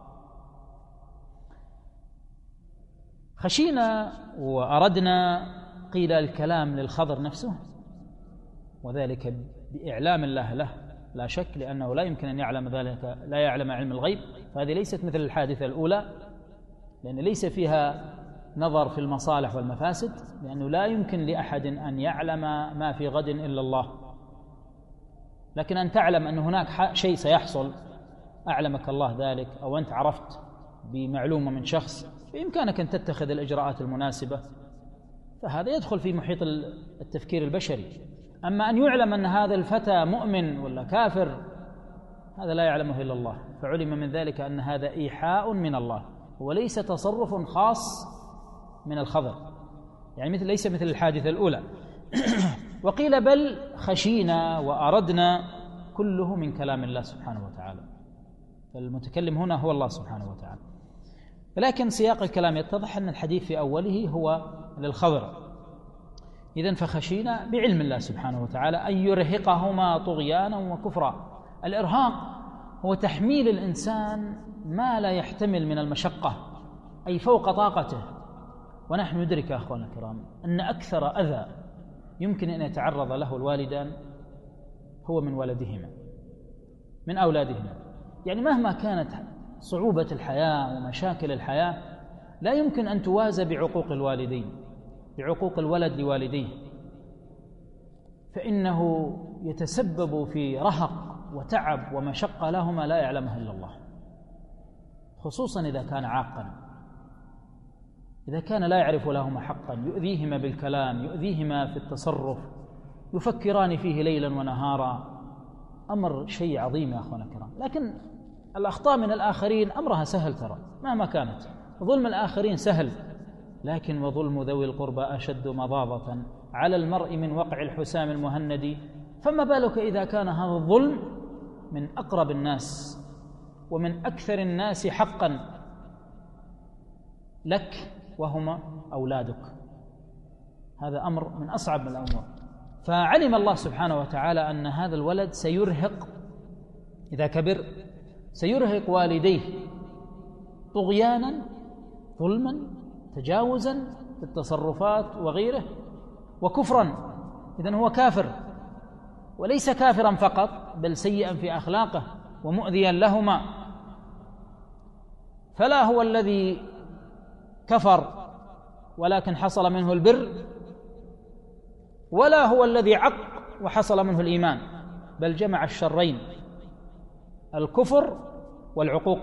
خشينا وأردنا قيل الكلام للخضر نفسه، وذلك بإعلام الله له لا شك، لأنه لا يمكن أن يعلم ذلك، لا يعلم علم الغيب، فهذه ليست مثل الحادثة الأولى لأن ليس فيها نظر في المصالح والمفاسد، لأنه لا يمكن لأحد أن يعلم ما في غد إلا الله. لكن أن تعلم أن هناك شيء سيحصل أعلمك الله ذلك، أو أنت عرفت بمعلومة من شخص بإمكانك أن تتخذ الإجراءات المناسبة، فهذا يدخل في محيط التفكير البشري. أما أن يعلم أن هذا الفتى مؤمن ولا كافر هذا لا يعلمه إلا الله، فعلم من ذلك أن هذا إيحاء من الله وليس تصرف خاص من الخضر، يعني ليس مثل الحادثة الأولى. وقيل بل خشينا وأردنا، كله من كلام الله سبحانه وتعالى، فالمتكلم هنا هو الله سبحانه وتعالى. ولكن سياق الكلام يتضح أن الحديث في أوله هو للخضر، إذن فخشينا بعلم الله سبحانه وتعالى أن يرهقهما طغيانا وكفرا. الإرهاق هو تحميل الإنسان ما لا يحتمل من المشقة، أي فوق طاقته. ونحن ندرك يا أخواننا الكرام أن أكثر أذى يمكن أن يتعرض له الوالدان هو من ولدهما، من أولادهما. يعني مهما كانت صعوبة الحياة ومشاكل الحياة لا يمكن أن توازى بعقوق الوالدين، بعقوق الولد لوالديه، فإنه يتسبب في رهق وتعب ومشقة لهما لا يعلمها إلا الله، خصوصا إذا كان عاقا، إذا كان لا يعرف لهما حقا، يؤذيهما بالكلام، يؤذيهما في التصرف، يفكران فيه ليلا ونهارا، أمر شيء عظيم يا أخوانا الكرام. لكن الأخطاء من الآخرين أمرها سهل، ترى مهما كانت ظلم الآخرين سهل، لكن وظلم ذوي القربى أشد مضاضة على المرء من وقع الحسام المهند، فما بالك إذا كان هذا الظلم من أقرب الناس ومن أكثر الناس حقا لك وهما أولادك. هذا أمر من أصعب من الأمور. فعلم الله سبحانه وتعالى أن هذا الولد سيرهق إذا كبر، سيرهق والديه طغيانا، ظلما، تجاوزا في التصرفات وغيره، وكفرا. إذن هو كافر، وليس كافرا فقط بل سيئا في أخلاقه ومؤذيا لهما. فلا هو الذي كفر ولكن حصل منه البر، ولا هو الذي عق وحصل منه الإيمان، بل جمع الشرين، الكفر والعقوق.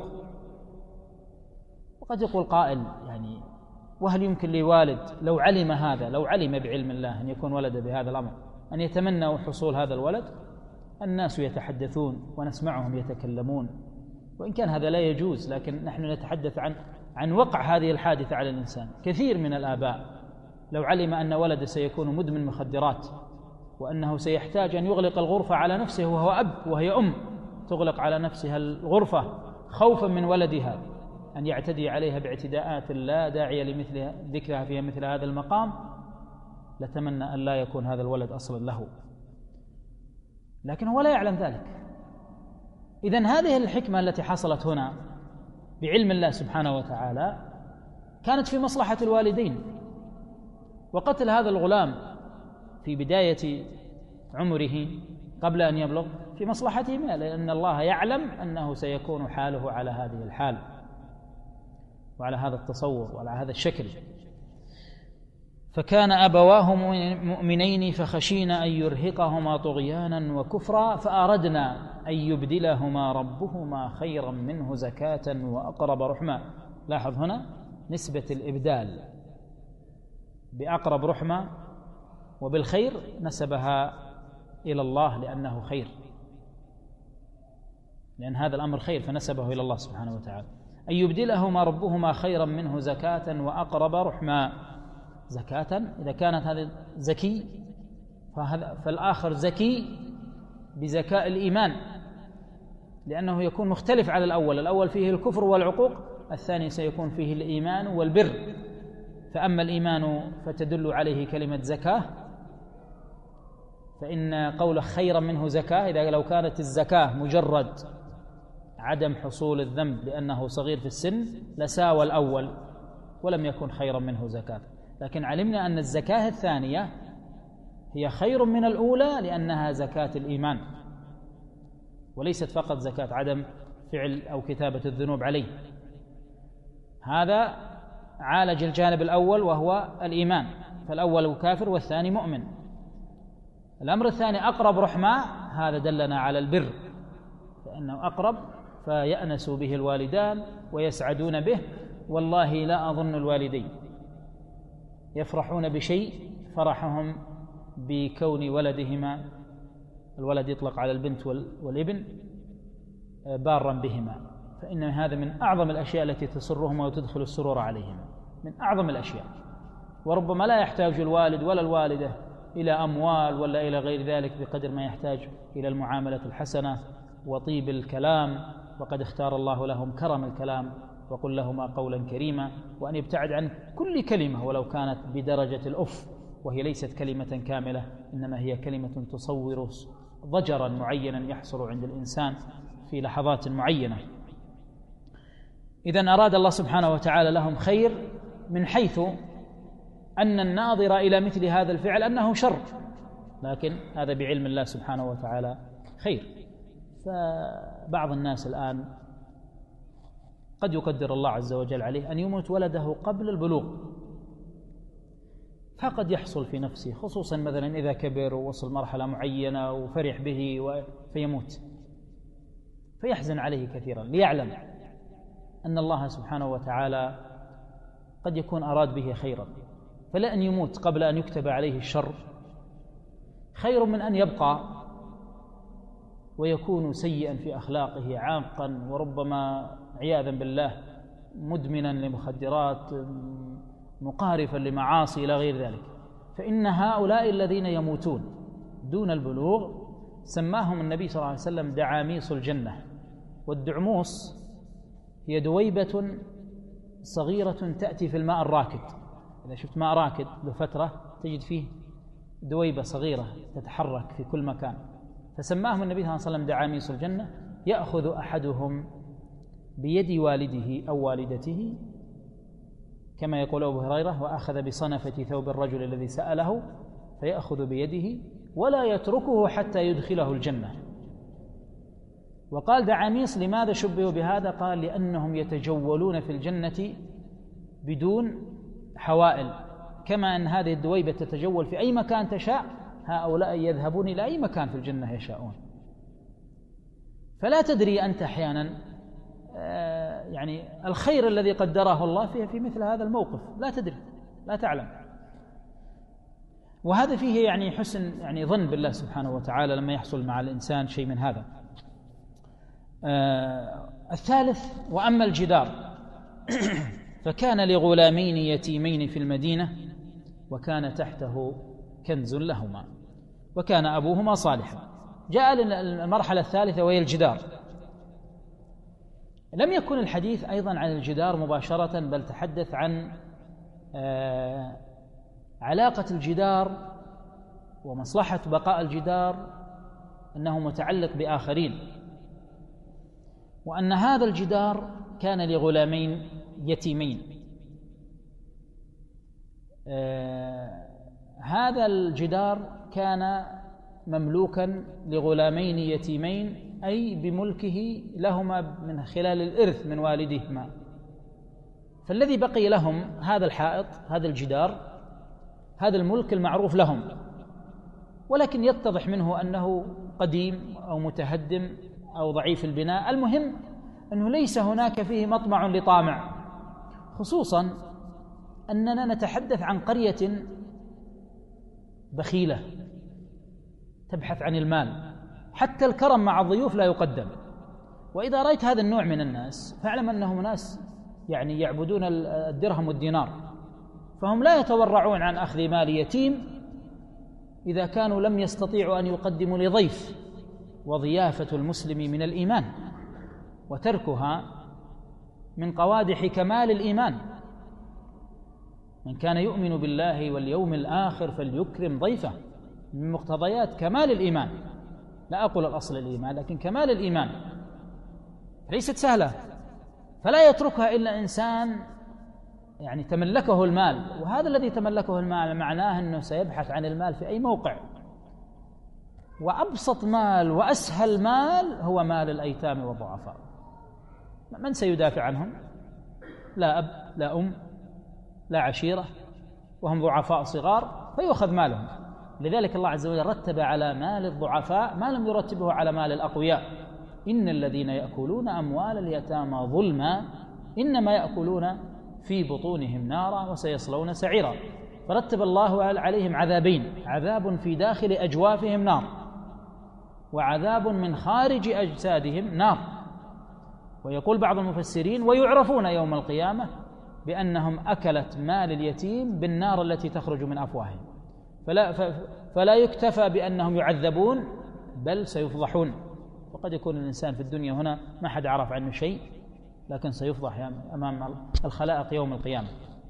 وقد يقول قائل يعني وهل يمكن لوالد لو علم هذا، لو علم بعلم الله أن يكون ولده بهذا الأمر، أن يتمنى حصول هذا الولد؟ الناس يتحدثون ونسمعهم يتكلمون، وإن كان هذا لا يجوز، لكن نحن نتحدث عن وقع هذه الحادثة على الإنسان. كثير من الآباء لو علم أن ولده سيكون مدمن مخدرات وأنه سيحتاج أن يغلق الغرفة على نفسه، وهو أب وهي أم تغلق على نفسها الغرفة خوفا من ولدها أن يعتدي عليها باعتداءات لا داعي لمثل ذكرها في مثل هذا المقام، لتمنى أن لا يكون هذا الولد أصلا له. لكن هو لا يعلم ذلك، إذن هذه الحكمة التي حصلت هنا بعلم الله سبحانه وتعالى كانت في مصلحة الوالدين، وقتل هذا الغلام في بداية عمره قبل أن يبلغ في مصلحتهما، لأن الله يعلم أنه سيكون حاله على هذه الحال وعلى هذا التصور وعلى هذا الشكل. فكان أبواه مؤمنين فخشينا أن يرهقهما طغيانا وكفرا فأردنا أن يبدلهما ربهما خيرا منه زكاة وأقرب رحما. لاحظ هنا نسبة الإبدال بأقرب رحمة وبالخير نسبها إلى الله لأنه خير، لأن هذا الأمر خير فنسبه إلى الله سبحانه وتعالى. أن يبدلهما ربهما خيرا منه زكاة وأقرب رحما. زكاة إذا كانت هذا زكي فالآخر زكي بزكاء الإيمان، لأنه يكون مختلف على الأول فيه الكفر والعقوق، الثاني سيكون فيه الإيمان والبر. فأما الإيمان فتدل عليه كلمة زكاة، فإن قوله خيرا منه زكاة إذا لو كانت الزكاة مجرد عدم حصول الذنب لأنه صغير في السن لساوى الأول ولم يكن خيرا منه زكاة، لكن علمنا أن الزكاة الثانية هي خير من الأولى لأنها زكاة الإيمان وليست فقط زكاة عدم فعل أو كتابة الذنوب عليه. هذا عالج الجانب الأول وهو الإيمان، فالأول كافر والثاني مؤمن. الأمر الثاني أقرب رحمة، هذا دلنا على البر، فإنه أقرب فيأنس به الوالدان ويسعدون به. والله لا أظن الوالدين يفرحون بشيء فرحهم بكون ولدهما، الولد يطلق على البنت والابن، بارا بهما، فإن هذا من أعظم الأشياء التي تسرهما وتدخل السرور عليهما، من أعظم الأشياء. وربما لا يحتاج الوالد ولا الوالدة إلى أموال ولا إلى غير ذلك بقدر ما يحتاج إلى المعاملة الحسنة وطيب الكلام، وقد اختار الله لهم كرم الكلام وقل لهما قولا كريما، وأن يبتعد عن كل كلمة ولو كانت بدرجة الأف، وهي ليست كلمة كاملة إنما هي كلمة تصور ضجرا معينا يحصل عند الإنسان في لحظات معينة. إذن أراد الله سبحانه وتعالى لهم خير من حيث أن الناظر إلى مثل هذا الفعل أنه شر، لكن هذا بعلم الله سبحانه وتعالى خير. فبعض الناس الآن قد يقدر الله عز وجل عليه أن يموت ولده قبل البلوغ، فقد يحصل في نفسه، خصوصا مثلا إذا كبر ووصل مرحلة معينة وفرح به فيموت، فيحزن عليه كثيرا، ليعلم أن الله سبحانه وتعالى قد يكون أراد به خيرا. فلأن يموت قبل أن يكتب عليه الشر خير من أن يبقى ويكون سيئا في أخلاقه، عاقا، وربما عياذا بالله مدمنا لمخدرات، مقارفا لمعاصي إلى غير ذلك. فإن هؤلاء الذين يموتون دون البلوغ سماهم النبي صلى الله عليه وسلم دعاميص الجنة. والدعموس هي دويبة صغيرة تأتي في الماء الراكد، إذا شفت ماء راكد لفترة تجد فيه دويبة صغيرة تتحرك في كل مكان، فسماهم النبي صلى الله عليه وسلم دعاميص الجنة. يأخذ أحدهم بيد والده أو والدته كما يقول أبو هريرة: وأخذ بصنفة ثوب الرجل الذي سأله فيأخذ بيده ولا يتركه حتى يدخله الجنة. وقال دعاميص لماذا شبهوا بهذا؟ قال لأنهم يتجولون في الجنة بدون حوائل، كما أن هذه الدويبة تتجول في أي مكان تشاء، هؤلاء يذهبون إلى أي مكان في الجنة يشاءون. فلا تدري أنت أحيانا يعني الخير الذي قدره الله في مثل هذا الموقف، لا تدري، لا تعلم. وهذا فيه يعني حسن يعني ظن بالله سبحانه وتعالى لما يحصل مع الإنسان شيء من هذا. الثالث: وأما الجدار فكان لغلامين يتيمين في المدينة وكان تحته كنز لهما وكان أبوهما صالحا. جاء المرحلة الثالثة وهي الجدار. لم يكن الحديث أيضا عن الجدار مباشرة، بل تحدث عن علاقة الجدار ومصلحة بقاء الجدار، أنه متعلق بآخرين. وأن هذا الجدار كان لغلامين يتيمين. هذا الجدار كان مملوكا لغلامين يتيمين، أي بملكه لهما من خلال الإرث من والدهما. فالذي بقي لهم هذا الحائط، هذا الجدار، هذا الملك المعروف لهم، ولكن يتضح منه أنه قديم أو متهدم أو ضعيف البناء. المهم أنه ليس هناك فيه مطمع لطامع، خصوصا أننا نتحدث عن قرية بخيلة تبحث عن المال، حتى الكرم مع الضيوف لا يقدم. وإذا رأيت هذا النوع من الناس فاعلم أنهم ناس يعني يعبدون الدرهم والدينار، فهم لا يتورعون عن أخذ مال يتيم إذا كانوا لم يستطيعوا أن يقدموا لضيف. وضيافة المسلم من الإيمان، وتركها من قوادح كمال الإيمان. من كان يؤمن بالله واليوم الآخر فليكرم ضيفه، من مقتضيات كمال الإيمان. لا أقول الأصل الإيمان، لكن كمال الإيمان ليست سهلة، فلا يتركها إلا إنسان يعني تملكه المال. وهذا الذي تملكه المال معناه أنه سيبحث عن المال في أي موقع، وأبسط مال وأسهل مال هو مال الأيتام والضعفاء. من سيدافع عنهم؟ لا أب، لا أم، لا عشيرة، وهم ضعفاء صغار، فيؤخذ مالهم. لذلك الله عز وجل رتب على مال الضعفاء ما لم يرتبه على مال الأقوياء. إن الذين يأكلون أموال اليتامى ظلما إنما يأكلون في بطونهم نارا وسيصلون سعيرا. فرتب الله عليهم عذابين: عذاب في داخل أجوافهم نار، وعذاب من خارج أجسادهم نار. ويقول بعض المفسرين: ويعرفون يوم القيامة بأنهم أكلت مال اليتيم بالنار التي تخرج من أفواههم. فلا يكتفى بأنهم يعذبون، بل سيفضحون. وقد يكون الإنسان في الدنيا هنا ما حد عرف عنه شيء، لكن سيفضح أمام الخلائق يوم القيامة.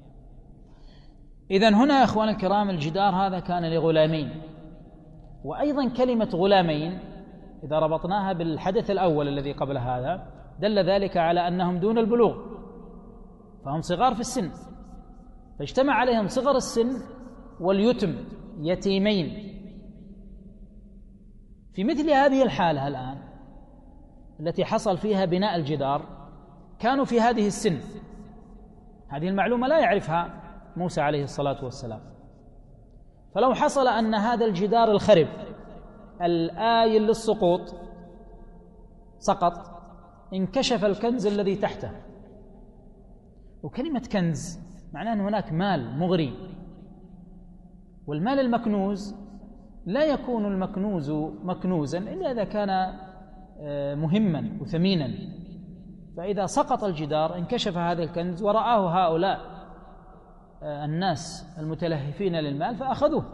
إذن هنا يا أخوان الكرام الجدار هذا كان لغلامين. وأيضا كلمة غلامين إذا ربطناها بالحدث الأول الذي قبل هذا دل ذلك على أنهم دون البلوغ، فهم صغار في السن، فاجتمع عليهم صغر السن واليتم، يتيمين. في مثل هذه الحالة الآن التي حصل فيها بناء الجدار كانوا في هذه السن. هذه المعلومة لا يعرفها موسى عليه الصلاة والسلام. فلو حصل أن هذا الجدار الخرب الآيل للسقوط سقط، انكشف الكنز الذي تحته. وكلمة كنز معناه أن هناك مال مغري، والمال المكنوز لا يكون المكنوز مكنوزا إلا إذا كان مهما وثمينا. فإذا سقط الجدار انكشف هذا الكنز ورآه هؤلاء الناس المتلهفين للمال فأخذوه.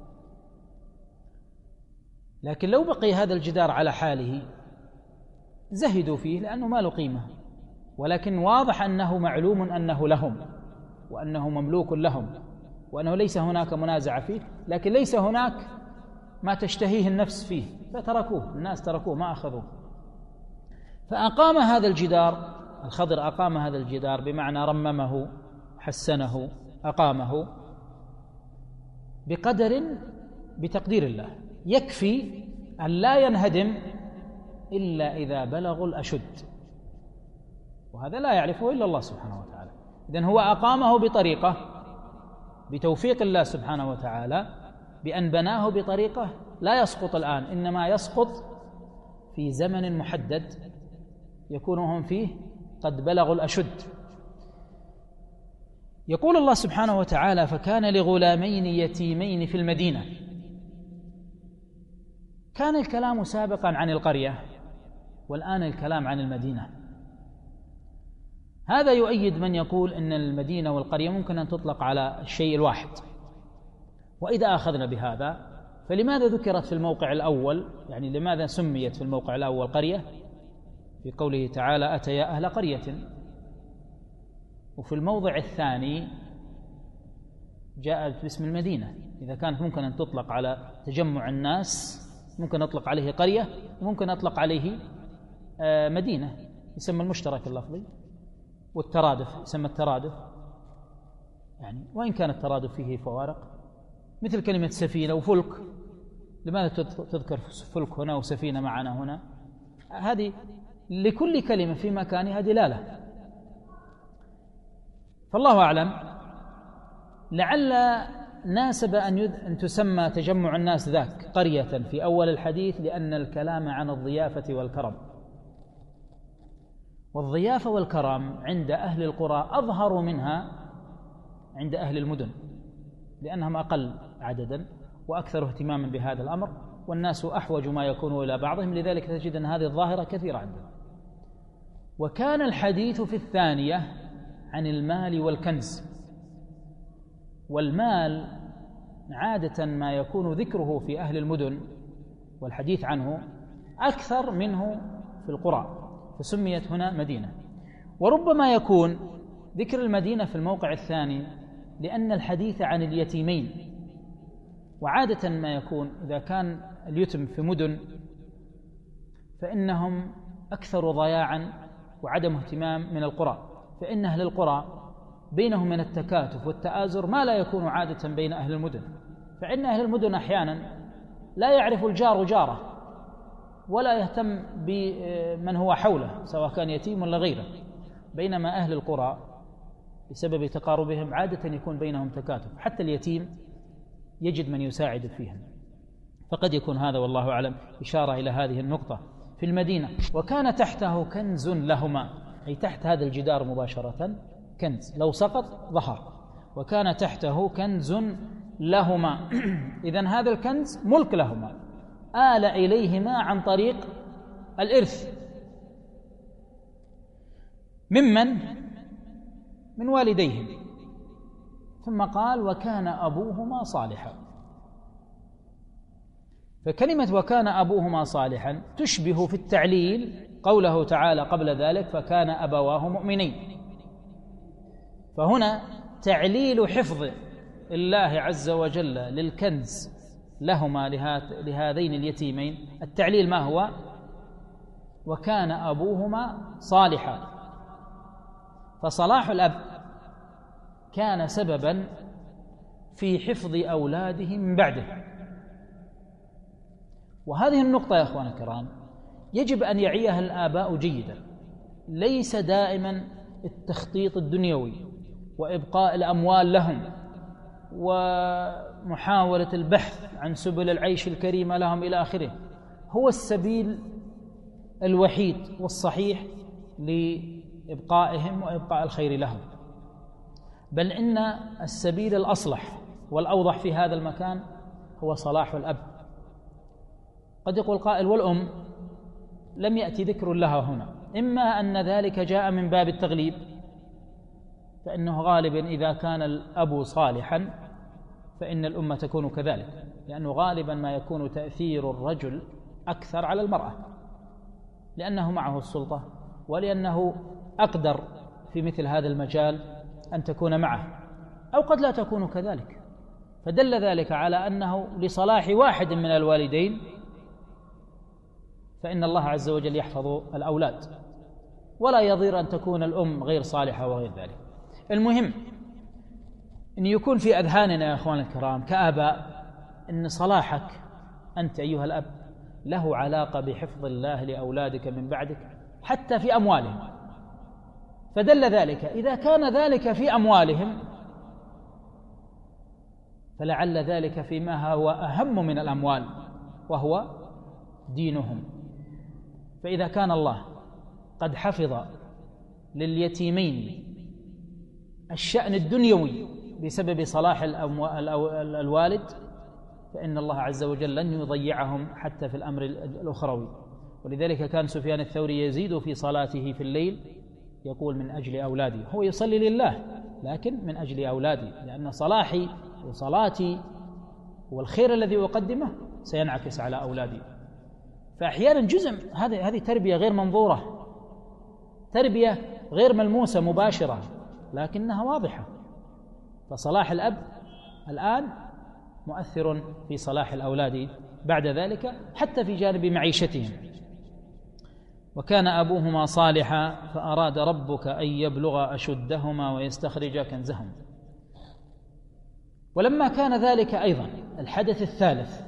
لكن لو بقي هذا الجدار على حاله زهدوا فيه لأنه ما له قيمة، ولكن واضح أنه معلوم أنه لهم وأنه مملوك لهم وأنه ليس هناك منازعة فيه، لكن ليس هناك ما تشتهيه النفس فيه، فتركوه. الناس تركوه ما أخذوه. فأقام هذا الجدار، الخضر أقام هذا الجدار بمعنى رممه، حسنه، أقامه بتقدير الله. يكفي أن لا ينهدم إلا إذا بلغوا الأشد، وهذا لا يعرفه إلا الله سبحانه وتعالى. إذن هو أقامه بطريقة بتوفيق الله سبحانه وتعالى، بأن بناه بطريقة لا يسقط الآن، إنما يسقط في زمن محدد يكون هم فيه قد بلغوا الأشد. يقول الله سبحانه وتعالى: فكان لغلامين يتيمين في المدينة. كان الكلام سابقا عن القرية، والآن الكلام عن المدينة. هذا يؤيد من يقول إن المدينة والقرية ممكن أن تطلق على الشيء الواحد. وإذا أخذنا بهذا فلماذا ذكرت في الموقع الأول، يعني لماذا سميت في الموقع الأول قرية في قوله تعالى: أتيا أهل قرية، وفي الموضع الثاني جاءت باسم المدينة؟ إذا كانت ممكن أن تطلق على تجمع الناس ممكن أطلق عليه قرية، وممكن أطلق عليه مدينة. يسمى المشترك اللفظي، والترادف يسمى الترادف، يعني وإن كان الترادف فيه فوارق، مثل كلمة سفينة وفلك، لماذا تذكر فلك هنا وسفينة معنا هنا؟ هذه لكل كلمة في مكانها دلالة. فالله أعلم، لعل ناسب أن تسمى تجمع الناس ذاك قرية في أول الحديث، لأن الكلام عن الضيافة والكرم، والضيافة والكرم عند أهل القرى أظهر منها عند أهل المدن، لأنهم أقل عددا وأكثر اهتماما بهذا الأمر، والناس أحوج ما يكون إلى بعضهم، لذلك تجد أن هذه الظاهرة كثيرة عندهم. وكان الحديث في الثانية عن المال والكنز، والمال عادة ما يكون ذكره في أهل المدن والحديث عنه أكثر منه في القرى، فسميت هنا مدينة. وربما يكون ذكر المدينة في الموقع الثاني لأن الحديث عن اليتيمين، وعادة ما يكون إذا كان اليتم في مدن فإنهم أكثر ضياعا وعدم اهتمام من القرى، فإن أهل القرى بينهم من التكاتف والتآزر ما لا يكون عادة بين أهل المدن، فإن أهل المدن أحيانا لا يعرف الجار جاره ولا يهتم بمن هو حوله سواء كان يتيم ولا غيره، بينما أهل القرى بسبب تقاربهم عادة يكون بينهم تكاتف، حتى اليتيم يجد من يساعد فيهم. فقد يكون هذا والله أعلم إشارة إلى هذه النقطة في المدينة. وكان تحته كنز لهما، أي تحت هذا الجدار مباشرة كنز، لو سقط ظهر. وكان تحته كنز لهما إذن هذا الكنز ملك لهما، آل إليهما عن طريق الإرث. ممن؟ من والديهم. ثم قال وكان أبوهما صالحا. فكلمة وكان أبوهما صالحا تشبه في التعليل قوله تعالى قبل ذلك فكان أبواه مؤمنين. فهنا تعليل حفظ الله عز وجل للكنز لهما لهذين اليتيمين، التعليل ما هو؟ وكان أبوهما صالحا. فصلاح الأب كان سببا في حفظ أولادهم من بعده. وهذه النقطة يا أخوان الكرام يجب أن يعيها الآباء جيدا. ليس دائما التخطيط الدنيوي وإبقاء الأموال لهم ومحاولة البحث عن سبل العيش الكريمة لهم إلى آخره هو السبيل الوحيد والصحيح لإبقائهم وإبقاء الخير لهم، بل إن السبيل الأصلح والأوضح في هذا المكان هو صلاح الأب. قد يقول قائل والأم لم يأتي ذكر لها هنا، إما أن ذلك جاء من باب التغليب، فإنه غالبا إذا كان الأب صالحا فإن الأم تكون كذلك، لأنه غالبا ما يكون تأثير الرجل أكثر على المرأة لأنه معه السلطة ولأنه أقدر في مثل هذا المجال أن تكون معه، أو قد لا تكون كذلك. فدل ذلك على أنه لصلاح واحد من الوالدين فإن الله عز وجل يحفظ الأولاد، ولا يضير أن تكون الأم غير صالحة وغير ذلك. المهم أن يكون في أذهاننا يا أخوان الكرام كآباء أن صلاحك أنت أيها الأب له علاقة بحفظ الله لأولادك من بعدك حتى في أموالهم. فدل ذلك إذا كان ذلك في أموالهم فلعل ذلك فيما هو أهم من الأموال وهو دينهم. فإذا كان الله قد حفظ لليتيمين الشأن الدنيوي بسبب صلاح الوالد فإن الله عز وجل لن يضيعهم حتى في الأمر الأخروي. ولذلك كان سفيان الثوري يزيد في صلاته في الليل يقول من أجل أولادي، هو يصلي لله لكن من أجل أولادي، لأن صلاحي وصلاتي والخير الذي أقدمه سينعكس على أولادي. فأحيانا جزء هذه تربية غير منظورة، تربية غير ملموسة مباشرة لكنها واضحة. فصلاح الأب الآن مؤثر في صلاح الأولاد بعد ذلك حتى في جانب معيشتهم. وكان أبوهما صالحا فأراد ربك أن يبلغا أشدهما ويستخرجا كنزهما. ولما كان ذلك أيضا الحدث الثالث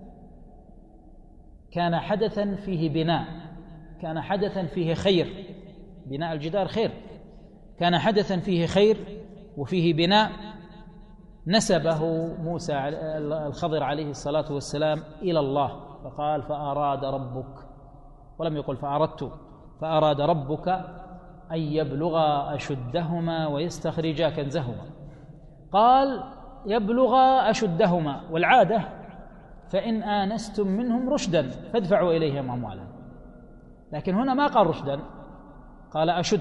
كان حدثا فيه بناء، كان حدثا فيه خير، بناء الجدار خير، كان حدثا فيه خير وفيه بناء، نسبه موسى الخضر عليه الصلاة والسلام إلى الله، فقال فأراد ربك، ولم يقل فأردت، فأراد ربك أن يبلغا أشدهما ويستخرجا كنزهما. قال يبلغا أشدهما، والعادة فإن آنستم منهم رشدا فادفعوا إليهم أموالهم، لكن هنا ما قال رشدا، قال أشد،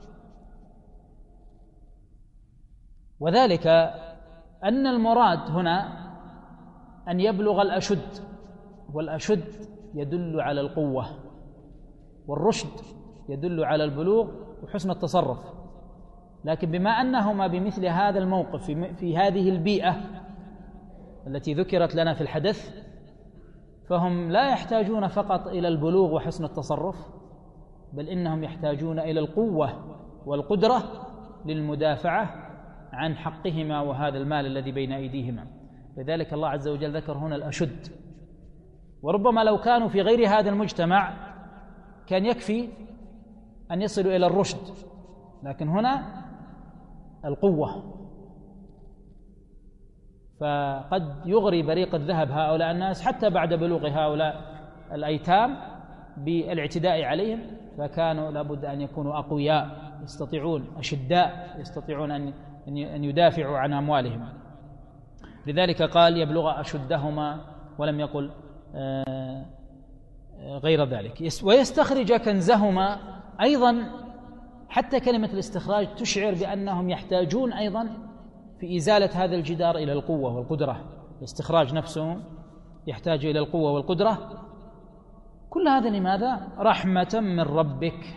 وذلك أن المراد هنا أن يبلغ الأشد، والأشد يدل على القوة، والرشد يدل على البلوغ وحسن التصرف. لكن بما أنهما بمثل هذا الموقف في هذه البيئة التي ذكرت لنا في الحدث، فهم لا يحتاجون فقط إلى البلوغ وحسن التصرف، بل إنهم يحتاجون إلى القوة والقدرة للمدافعة عن حقهما وهذا المال الذي بين أيديهما. لذلك الله عز وجل ذكر هنا الأشد. وربما لو كانوا في غير هذا المجتمع كان يكفي أن يصلوا إلى الرشد، لكن هنا القوة. فقد يغري بريق الذهب هؤلاء الناس حتى بعد بلوغ هؤلاء الأيتام بالاعتداء عليهم، فكانوا لابد أن يكونوا أقوياء يستطيعون، أشداء يستطيعون أن يدافعوا عن أموالهم. لذلك قال يبلغ أشدهما، ولم يقل غير ذلك. ويستخرج كنزهما، أيضا حتى كلمة الاستخراج تشعر بأنهم يحتاجون أيضا في إزالة هذا الجدار إلى القوة والقدرة. الاستخراج نفسه يحتاج إلى القوة والقدرة. كل هذا لماذا؟ رحمة من ربك،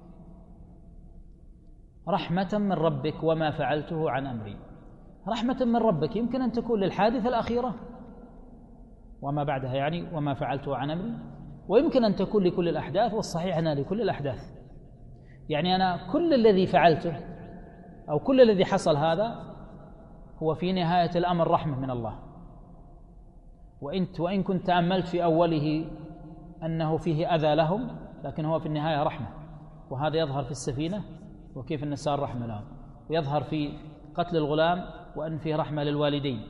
رحمة من ربك وما فعلته عن أمري. رحمة من ربك يمكن أن تكون للحادثة الأخيرة وما بعدها، يعني وما فعلته عن أمري، ويمكن أن تكون لكل الأحداث، والصحيح أنها لكل الأحداث. يعني أنا كل الذي فعلته أو كل الذي حصل هذا هو في نهاية الأمر رحمة من الله. وإن كنت تأملت في أوله أنه فيه أذى لهم، لكن هو في النهاية رحمة. وهذا يظهر في السفينة وكيف أن صار رحمة لهم، ويظهر في قتل الغلام وأن فيه رحمة للوالدين،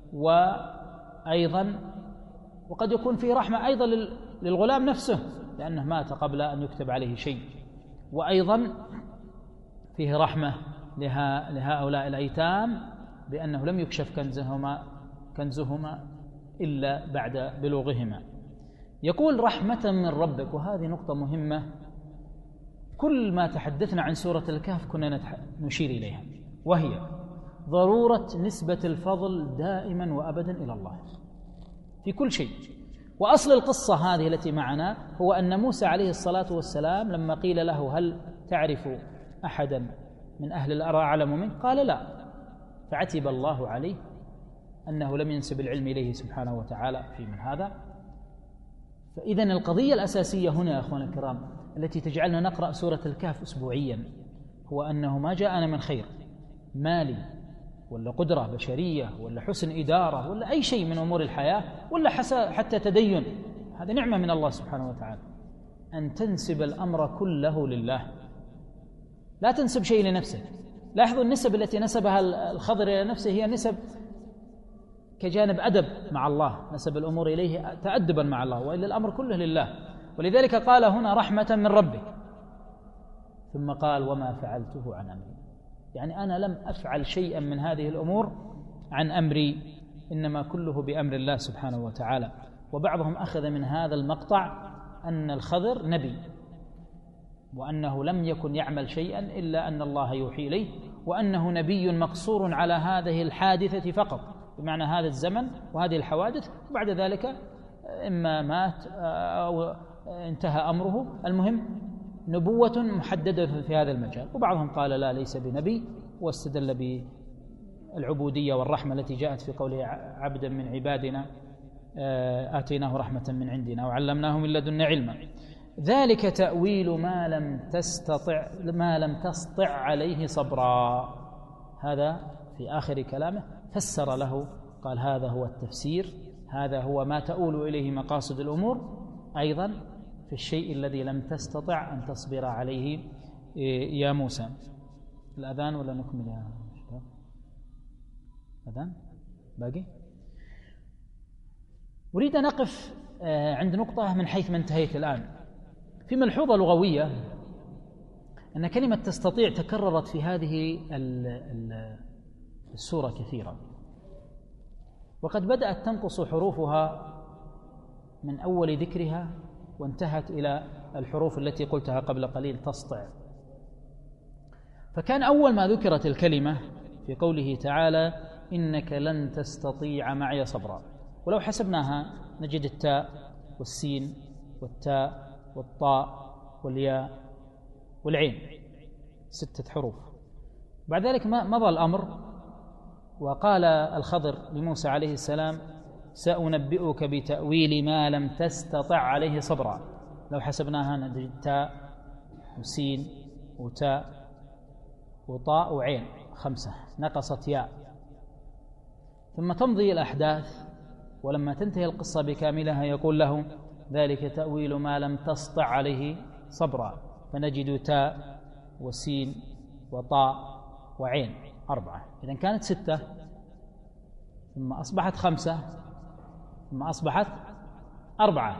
وأيضا وقد يكون فيه رحمة أيضا للغلام نفسه لأنه مات قبل أن يكتب عليه شيء، وأيضا فيه رحمة لهؤلاء الأيتام بأنه لم يكشف كنزهما إلا بعد بلوغهما. يقول رحمة من ربك، وهذه نقطة مهمة. كل ما تحدثنا عن سورة الكهف كنا نشير إليها، وهي ضرورة نسبة الفضل دائما وأبدا إلى الله في كل شيء. وأصل القصة هذه التي معنا هو أن موسى عليه الصلاة والسلام لما قيل له هل تعرف أحدا من أهل الأرض أعلم منك؟ قال لا، فعتب الله عليه أنه لم ينسب العلم إليه سبحانه وتعالى في من هذا. فإذن القضية الأساسية هنا يا أخوان الكرام التي تجعلنا نقرأ سورة الكهف أسبوعيا هو أنه ما جاءنا من خير مالي ولا قدرة بشرية ولا حسن إدارة ولا أي شيء من أمور الحياة ولا حتى تدين، هذه نعمة من الله سبحانه وتعالى، أن تنسب الأمر كله لله، لا تنسب شيء لنفسك. لاحظوا النسب التي نسبها الخضر إلى نفسه هي نسب كجانب أدب مع الله، نسب الأمور إليه تأدبا مع الله، وإلا الأمر كله لله. ولذلك قال هنا رحمة من ربك، ثم قال وما فعلته عن أمري، يعني أنا لم أفعل شيئا من هذه الأمور عن أمري، إنما كله بأمر الله سبحانه وتعالى. وبعضهم أخذ من هذا المقطع أن الخضر نبي، وأنه لم يكن يعمل شيئا إلا أن الله يوحي إليه، وأنه نبي مقصور على هذه الحادثة فقط، بمعنى هذا الزمن وهذه الحوادث، وبعد ذلك إما مات أو انتهى أمره، المهم نبوة محددة في هذا المجال. وبعضهم قال لا ليس بنبي، واستدل بالعبودية والرحمة التي جاءت في قوله عبدا من عبادنا آتيناه رحمة من عندنا وعلمناه من لدنا علما. ذلك تأويل ما لم تسطع عليه صبرا. هذا في آخر كلامه فسر له، قال هذا هو التفسير، هذا هو ما تؤول إليه مقاصد الأمور، أيضا في الشيء الذي لم تستطع أن تصبر عليه يا موسى. الأذان ولا نكمل يا شباب؟ أذان باقي؟ أريد أن أقف عند نقطة من حيث ما انتهيت الآن. في ملحوظة لغوية أن كلمة تستطيع تكررت في هذه السورة كثيرا، وقد بدأت تنقص حروفها من أول ذكرها وانتهت إلى الحروف التي قلتها قبل قليل تسطع. فكان أول ما ذكرت الكلمة في قوله تعالى إنك لن تستطيع معي صبرا، ولو حسبناها نجد التاء والسين والتاء والطاء والياء والعين 6 حروف. بعد ذلك مضى الأمر وقال الخضر لموسى عليه السلام سأنبئك بتأويل ما لم تستطع عليه صبرا. لو حسبناها نجد تاء وسين وتاء وطاء وعين 5، نقصت ياء. ثم تمضي الأحداث، ولما تنتهي القصة بكاملها يقول له ذلك تأويل ما لم تسطع عليه صبرا، فنجد تاء وسين وطاء وعين 4. إذن كانت 6 ثم أصبحت 5 ثم أصبحت 4.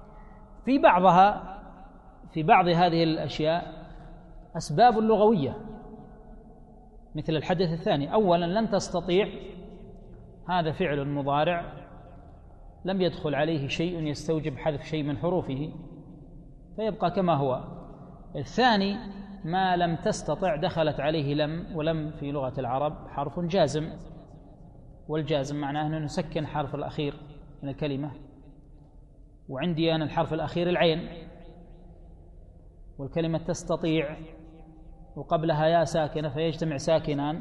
في بعض هذه الأشياء أسباب لغوية مثل الحدث الثاني. أولا لن تستطيع، هذا فعل مضارع لم يدخل عليه شيء يستوجب حذف شيء من حروفه فيبقى كما هو. الثاني ما لم تستطع دخلت عليه لم، ولم في لغة العرب حرف جازم، والجازم معناه أنه نسكن حرف الأخير من الكلمة، وعندي أنا الحرف الأخير العين، والكلمة تستطيع وقبلها يا ساكنة فيجتمع ساكنان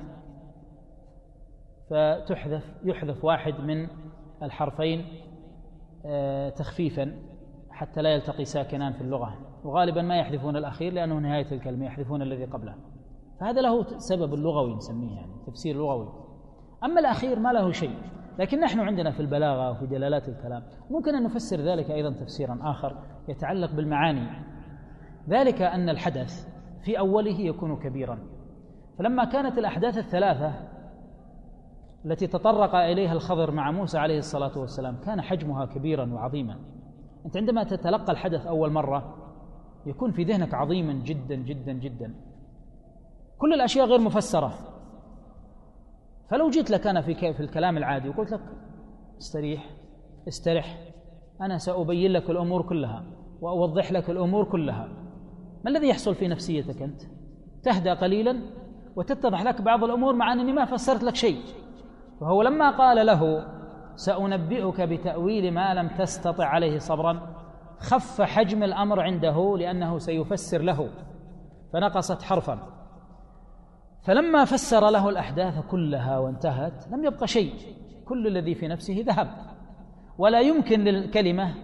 يحذف واحد من الحرفين تخفيفا حتى لا يلتقي ساكنان في اللغة، وغالبا ما يحذفون الأخير لأنه نهاية الكلمة، يحذفون الذي قبله. فهذا له سبب لغوي نسميه يعني تفسير لغوي. أما الأخير ما له شيء، لكن نحن عندنا في البلاغة وفي دلالات الكلام ممكن أن نفسر ذلك أيضا تفسيرا آخر يتعلق بالمعاني. ذلك أن الحدث في أوله يكون كبيرا، فلما كانت الأحداث الثلاثة التي تطرق إليها الخضر مع موسى عليه الصلاة والسلام كان حجمها كبيرا وعظيما. أنت عندما تتلقى الحدث أول مرة يكون في ذهنك عظيما جدا جدا جدا، كل الأشياء غير مفسرة. فلو جيت لك أنا في الكلام العادي وقلت لك استرح، أنا سأبين لك الأمور كلها وأوضح لك الأمور كلها، ما الذي يحصل في نفسيتك أنت؟ تهدى قليلا وتتضح لك بعض الأمور مع أنني ما فسرت لك شيء. فهو لما قال له سأنبئك بتأويل ما لم تستطع عليه صبرا خف حجم الأمر عنده لأنه سيفسر له، فنقصت حرفا. فلما فسر له الأحداث كلها وانتهت لم يبقى شيء، كل الذي في نفسه ذهب، ولا يمكن للكلمة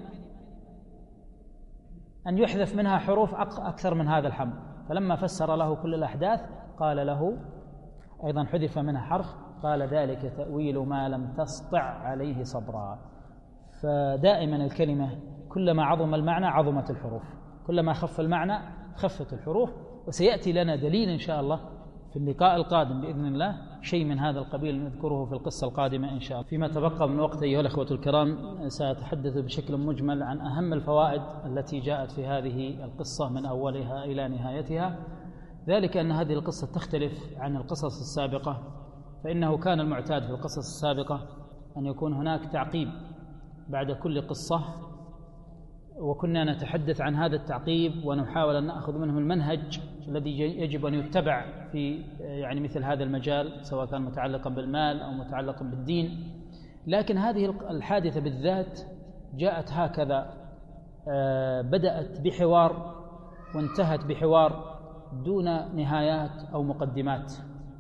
أن يحذف منها حروف أكثر من هذا الحمل. فلما فسر له كل الأحداث قال له أيضا حذف منها حرف، قال ذلك تأويل ما لم تسطع عليه صبرا. فدائما الكلمة كلما عظم المعنى عظمت الحروف، كلما خف المعنى خفت الحروف. وسيأتي لنا دليل إن شاء الله في اللقاء القادم بإذن الله شيء من هذا القبيل نذكره في القصة القادمة إن شاء الله. فيما تبقى من وقت أيها الأخوة الكرام سأتحدث بشكل مجمل عن أهم الفوائد التي جاءت في هذه القصة من أولها إلى نهايتها. ذلك أن هذه القصة تختلف عن القصص السابقة، فإنه كان المعتاد في القصص السابقة أن يكون هناك تعقيب بعد كل قصة، وكنا نتحدث عن هذا التعقيب ونحاول أن نأخذ منه المنهج الذي يجب أن يتبع في يعني مثل هذا المجال، سواء كان متعلقا بالمال أو متعلقا بالدين. لكن هذه الحادثة بالذات جاءت هكذا، بدأت بحوار وانتهت بحوار دون نهايات أو مقدمات.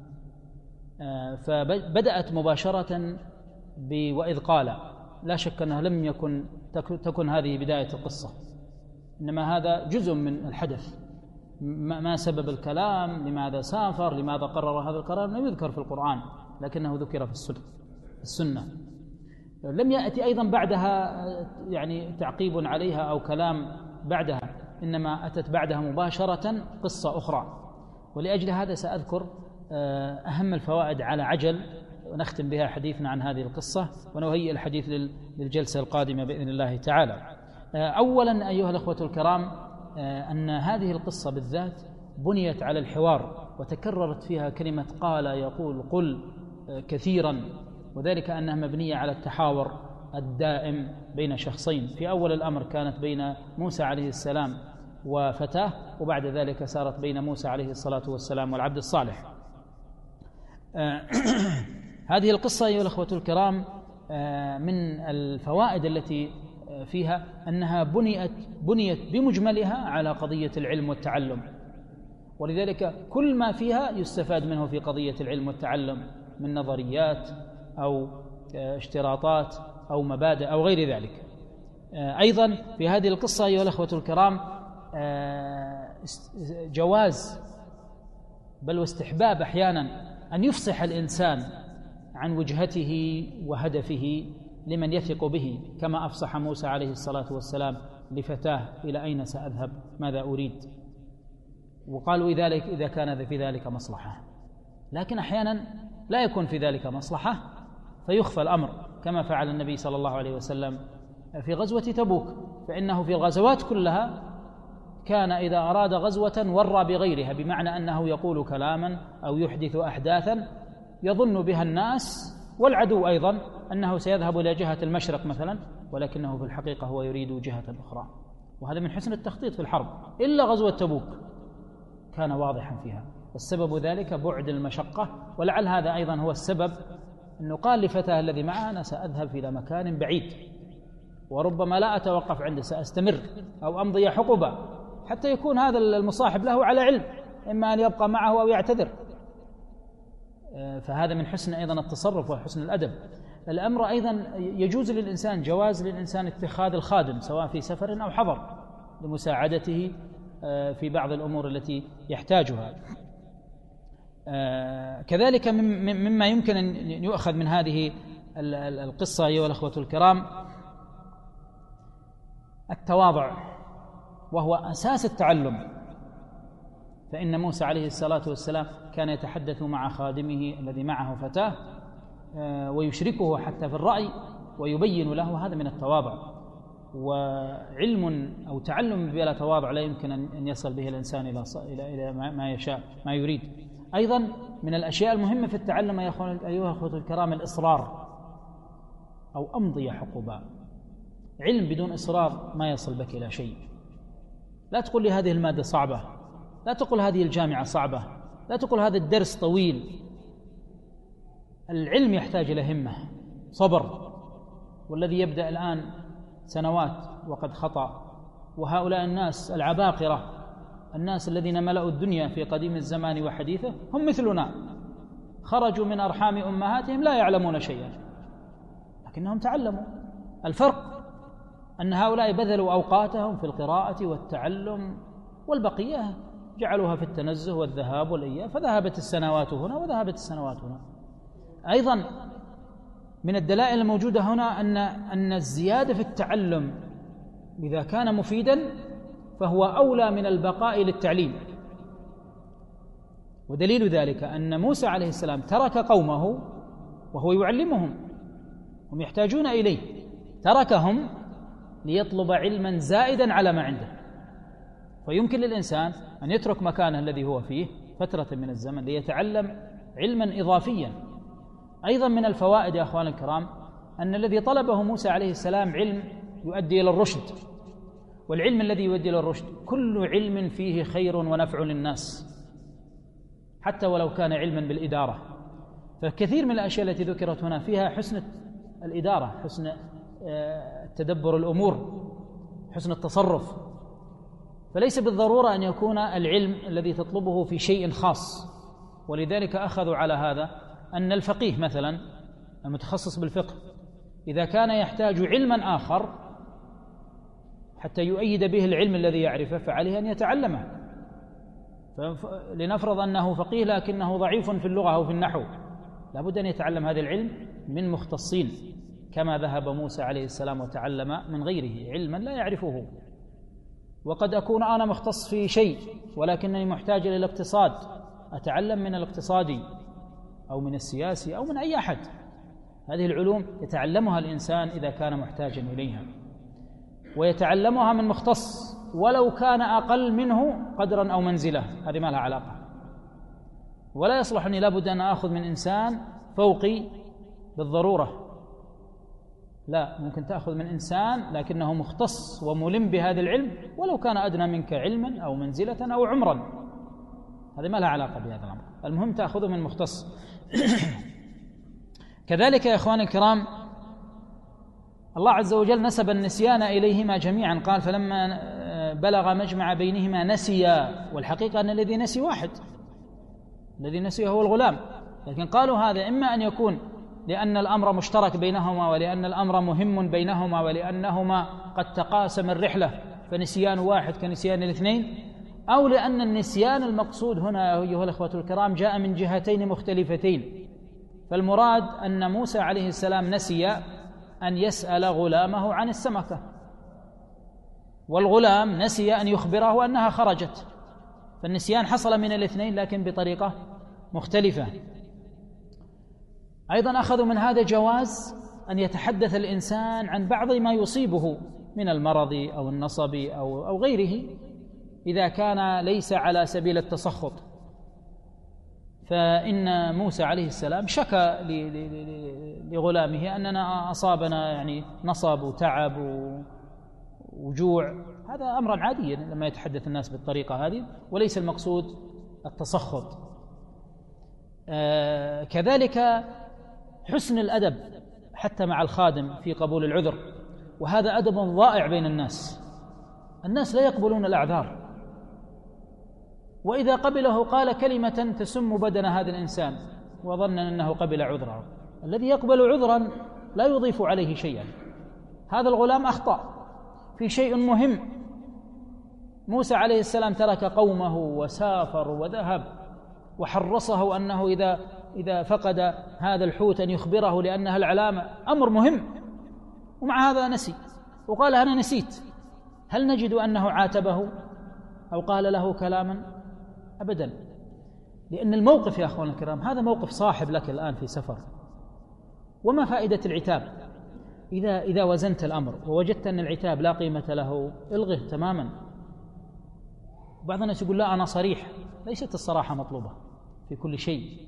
فبدأت مباشرة وإذ قال، لا شك أنها لم تكن هذه بداية القصة، إنما هذا جزء من الحدث. ما سبب الكلام، لماذا سافر، لماذا قرر هذا القرار، لم يذكر في القرآن، لكنه ذكر في السنة. لم يأتي أيضا بعدها يعني تعقيب عليها أو كلام بعدها، إنما أتت بعدها مباشرة قصة أخرى. ولأجل هذا سأذكر أهم الفوائد على عجل، ونختم بها حديثنا عن هذه القصة، ونهيئ الحديث للجلسة القادمة بإذن الله تعالى. أولا أيها الأخوة الكرام، أن هذه القصة بالذات بنيت على الحوار، وتكررت فيها كلمة قال يقول قل كثيرا، وذلك أنها مبنية على التحاور الدائم بين شخصين. في أول الأمر كانت بين موسى عليه السلام وفتاه، وبعد ذلك سارت بين موسى عليه الصلاة والسلام والعبد الصالح. هذه القصة أيها الأخوة الكرام من الفوائد التي فيها أنها بنيت بمجملها على قضية العلم والتعلم، ولذلك كل ما فيها يستفاد منه في قضية العلم والتعلم من نظريات أو اشتراطات أو مبادئ أو غير ذلك. أيضا في هذه القصة أيها الأخوة الكرام جواز بل واستحباب أحيانا أن يفصح الإنسان عن وجهته وهدفه لمن يثق به، كما أفصح موسى عليه الصلاة والسلام لفتاه: إلى أين سأذهب، ماذا أريد؟ وقالوا إذا كان في ذلك مصلحة. لكن أحيانا لا يكون في ذلك مصلحة فيخفى الأمر، كما فعل النبي صلى الله عليه وسلم في غزوة تبوك، فإنه في الغزوات كلها كان إذا أراد غزوة ورى بغيرها، بمعنى أنه يقول كلاما أو يحدث أحداثا يظن بها الناس والعدو أيضا أنه سيذهب إلى جهة المشرق مثلا، ولكنه في الحقيقة هو يريد جهة أخرى. وهذا من حسن التخطيط في الحرب، إلا غزوة تبوك كان واضحا فيها. السبب ذلك بعد المشقة، ولعل هذا أيضا هو السبب أنه قال لفتاه الذي معه: أنا سأذهب إلى مكان بعيد، وربما لا أتوقف عنده، سأستمر أو أمضي حقبة، حتى يكون هذا المصاحب له على علم، إما أن يبقى معه أو يعتذر. فهذا من حسن أيضا التصرف وحسن الأدب. الأمر أيضا يجوز للإنسان، جواز للإنسان اتخاذ الخادم سواء في سفر أو حضر لمساعدته في بعض الأمور التي يحتاجها. كذلك مما يمكن أن يؤخذ من هذه القصة أيها الأخوة الكرام التواضع، وهو أساس التعلم. فإن موسى عليه الصلاة والسلام كان يتحدث مع خادمه الذي معه فتاه ويشركه حتى في الرأي ويبين له، هذا من التواضع. وعلم أو تعلم بلا تواضع لا يمكن أن يصل به الإنسان إلى ما يشاء ما يريد. أيضا من الأشياء المهمة في التعلم أيها الأخوة الكرام الإصرار، أو أمضي حقبا. علم بدون إصرار ما يصل بك إلى شيء. لا تقول لي هذه المادة صعبة، لا تقول هذه الجامعة صعبة، لا تقول هذا الدرس طويل. العلم يحتاج إلى همة، صبر. والذي يبدأ الآن سنوات وقد خطأ، وهؤلاء الناس العباقرة، الناس الذين ملأوا الدنيا في قديم الزمان وحديثه، هم مثلنا، خرجوا من أرحام أمهاتهم لا يعلمون شيئا، لكنهم تعلموا. الفرق أن هؤلاء بذلوا أوقاتهم في القراءة والتعلم، والبقية جعلوها في التنزه والذهاب والإياب، فذهبت السنوات هنا وذهبت السنوات هنا. أيضا من الدلائل الموجودة هنا أن الزيادة في التعلم إذا كان مفيدا فهو أولى من البقاء للتعليم. ودليل ذلك أن موسى عليه السلام ترك قومه وهو يعلمهم، هم يحتاجون إليه، تركهم ليطلب علما زائدا على ما عنده. فيمكن للإنسان أن يترك مكانه الذي هو فيه فترة من الزمن ليتعلم علما إضافيا. أيضا من الفوائد يا أخوان الكرام أن الذي طلبه موسى عليه السلام علم يؤدي إلى الرشد، والعلم الذي يؤدي إلى الرشد كل علم فيه خير ونفع للناس، حتى ولو كان علما بالإدارة. فكثير من الأشياء التي ذكرت هنا فيها حسن الإدارة، حسن تدبر الأمور، حسن التصرف. فليس بالضرورة أن يكون العلم الذي تطلبه في شيء خاص. ولذلك أخذوا على هذا أن الفقيه مثلا المتخصص بالفقه إذا كان يحتاج علما آخر حتى يؤيد به العلم الذي يعرفه فعليه أن يتعلمه. لنفرض أنه فقيه لكنه ضعيف في اللغة أو في النحو، لابد أن يتعلم هذا العلم من مختصين، كما ذهب موسى عليه السلام وتعلم من غيره علما لا يعرفه. وقد أكون أنا مختص في شيء ولكنني محتاج إلى الاقتصاد، أتعلم من الاقتصادي أو من السياسي أو من أي أحد. هذه العلوم يتعلمها الإنسان إذا كان محتاجا إليها، ويتعلمها من مختص ولو كان أقل منه قدرا أو منزلة، هذه ما لها علاقة. ولا يصلح أني لابد أن أخذ من إنسان فوقي بالضرورة، لا، ممكن تأخذ من إنسان لكنه مختص وملم بهذا العلم ولو كان أدنى منك علما أو منزلة أو عمرا، هذه ما لها علاقة بهذا الأمر، المهم تأخذه من مختص. كذلك يا إخواني الكرام، الله عز وجل نسب النسيان إليهما جميعا، قال فلما بلغ مجمع بينهما نسيا، والحقيقة أن الذي نسي واحد، الذي نسي هو الغلام، لكن قالوا هذا إما أن يكون لأن الأمر مشترك بينهما ولأن الأمر مهم بينهما ولأنهما قد تقاسم الرحلة فنسيان واحد كنسيان الاثنين، أو لأن النسيان المقصود هنا أيها الأخوة الكرام جاء من جهتين مختلفتين. فالمراد أن موسى عليه السلام نسي أن يسأل غلامه عن السمكة، والغلام نسي أن يخبره أنها خرجت، فالنسيان حصل من الاثنين لكن بطريقة مختلفة. أيضا أخذوا من هذا جواز أن يتحدث الإنسان عن بعض ما يصيبه من المرض أو النصب أو غيره إذا كان ليس على سبيل التسخط. فإن موسى عليه السلام شكى لغلامه أننا أصابنا يعني نصب وتعب وجوع، هذا أمرا عاديا لما يتحدث الناس بالطريقة هذه، وليس المقصود التسخط. كذلك حسن الأدب حتى مع الخادم في قبول العذر، وهذا أدب ضائع بين الناس لا يقبلون الأعذار، وإذا قبله قال كلمة تسم بدن هذا الإنسان وظن أنه قبل عذره. الذي يقبل عذرا لا يضيف عليه شيئا. هذا الغلام أخطأ في شيء مهم، موسى عليه السلام ترك قومه وسافر وذهب وحرصه أنه إذا فقد هذا الحوت أن يخبره لأنها العلامة، أمر مهم، ومع هذا نسي وقال أنا نسيت. هل نجد أنه عاتبه أو قال له كلاما؟ أبدا، لأن الموقف يا أخوان الكرام هذا موقف صاحب لك الآن في سفر، وما فائدة العتاب؟ إذا وزنت الأمر ووجدت أن العتاب لا قيمة له الغه تماما. بعض الناس يقول لا أنا صريح، ليست الصراحة مطلوبة في كل شيء،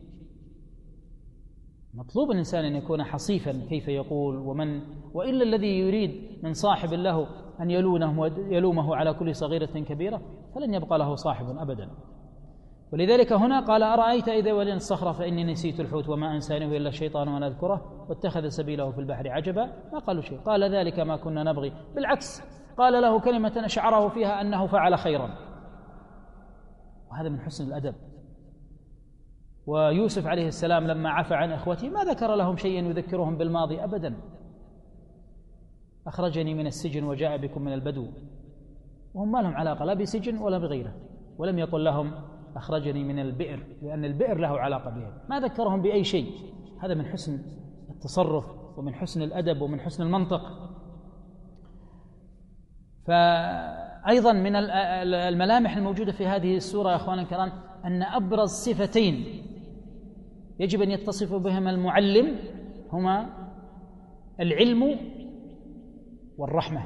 مطلوب الإنسان أن يكون حصيفا كيف يقول وإلا الذي يريد من صاحب له أن يلومه على كل صغيرة كبيرة فلن يبقى له صاحب أبدا. ولذلك هنا قال أرأيت إذا ولينا الصخرة فإني نسيت الحوت وما أنسانيه إلا الشيطان وأن أذكره واتخذ سبيله في البحر عجبا، ما قالوا شيء، قال ذلك ما كنا نبغي، بالعكس قال له كلمة أشعره فيها أنه فعل خيرا، وهذا من حسن الأدب. ويوسف عليه السلام لما عفى عن إخوته ما ذكر لهم شيئا يذكرهم بالماضي أبدا، أخرجني من السجن وجاء بكم من البدو، وهم ما لهم علاقة لا بسجن ولا بغيره، ولم يقل لهم أخرجني من البئر لأن البئر له علاقة بهم، ما ذكرهم بأي شيء. هذا من حسن التصرف ومن حسن الأدب ومن حسن المنطق. فأيضا من الملامح الموجودة في هذه السورة يا أخواني الكرام أن أبرز صفتين يجب أن يتصف بهما المعلم هما العلم والرحمة.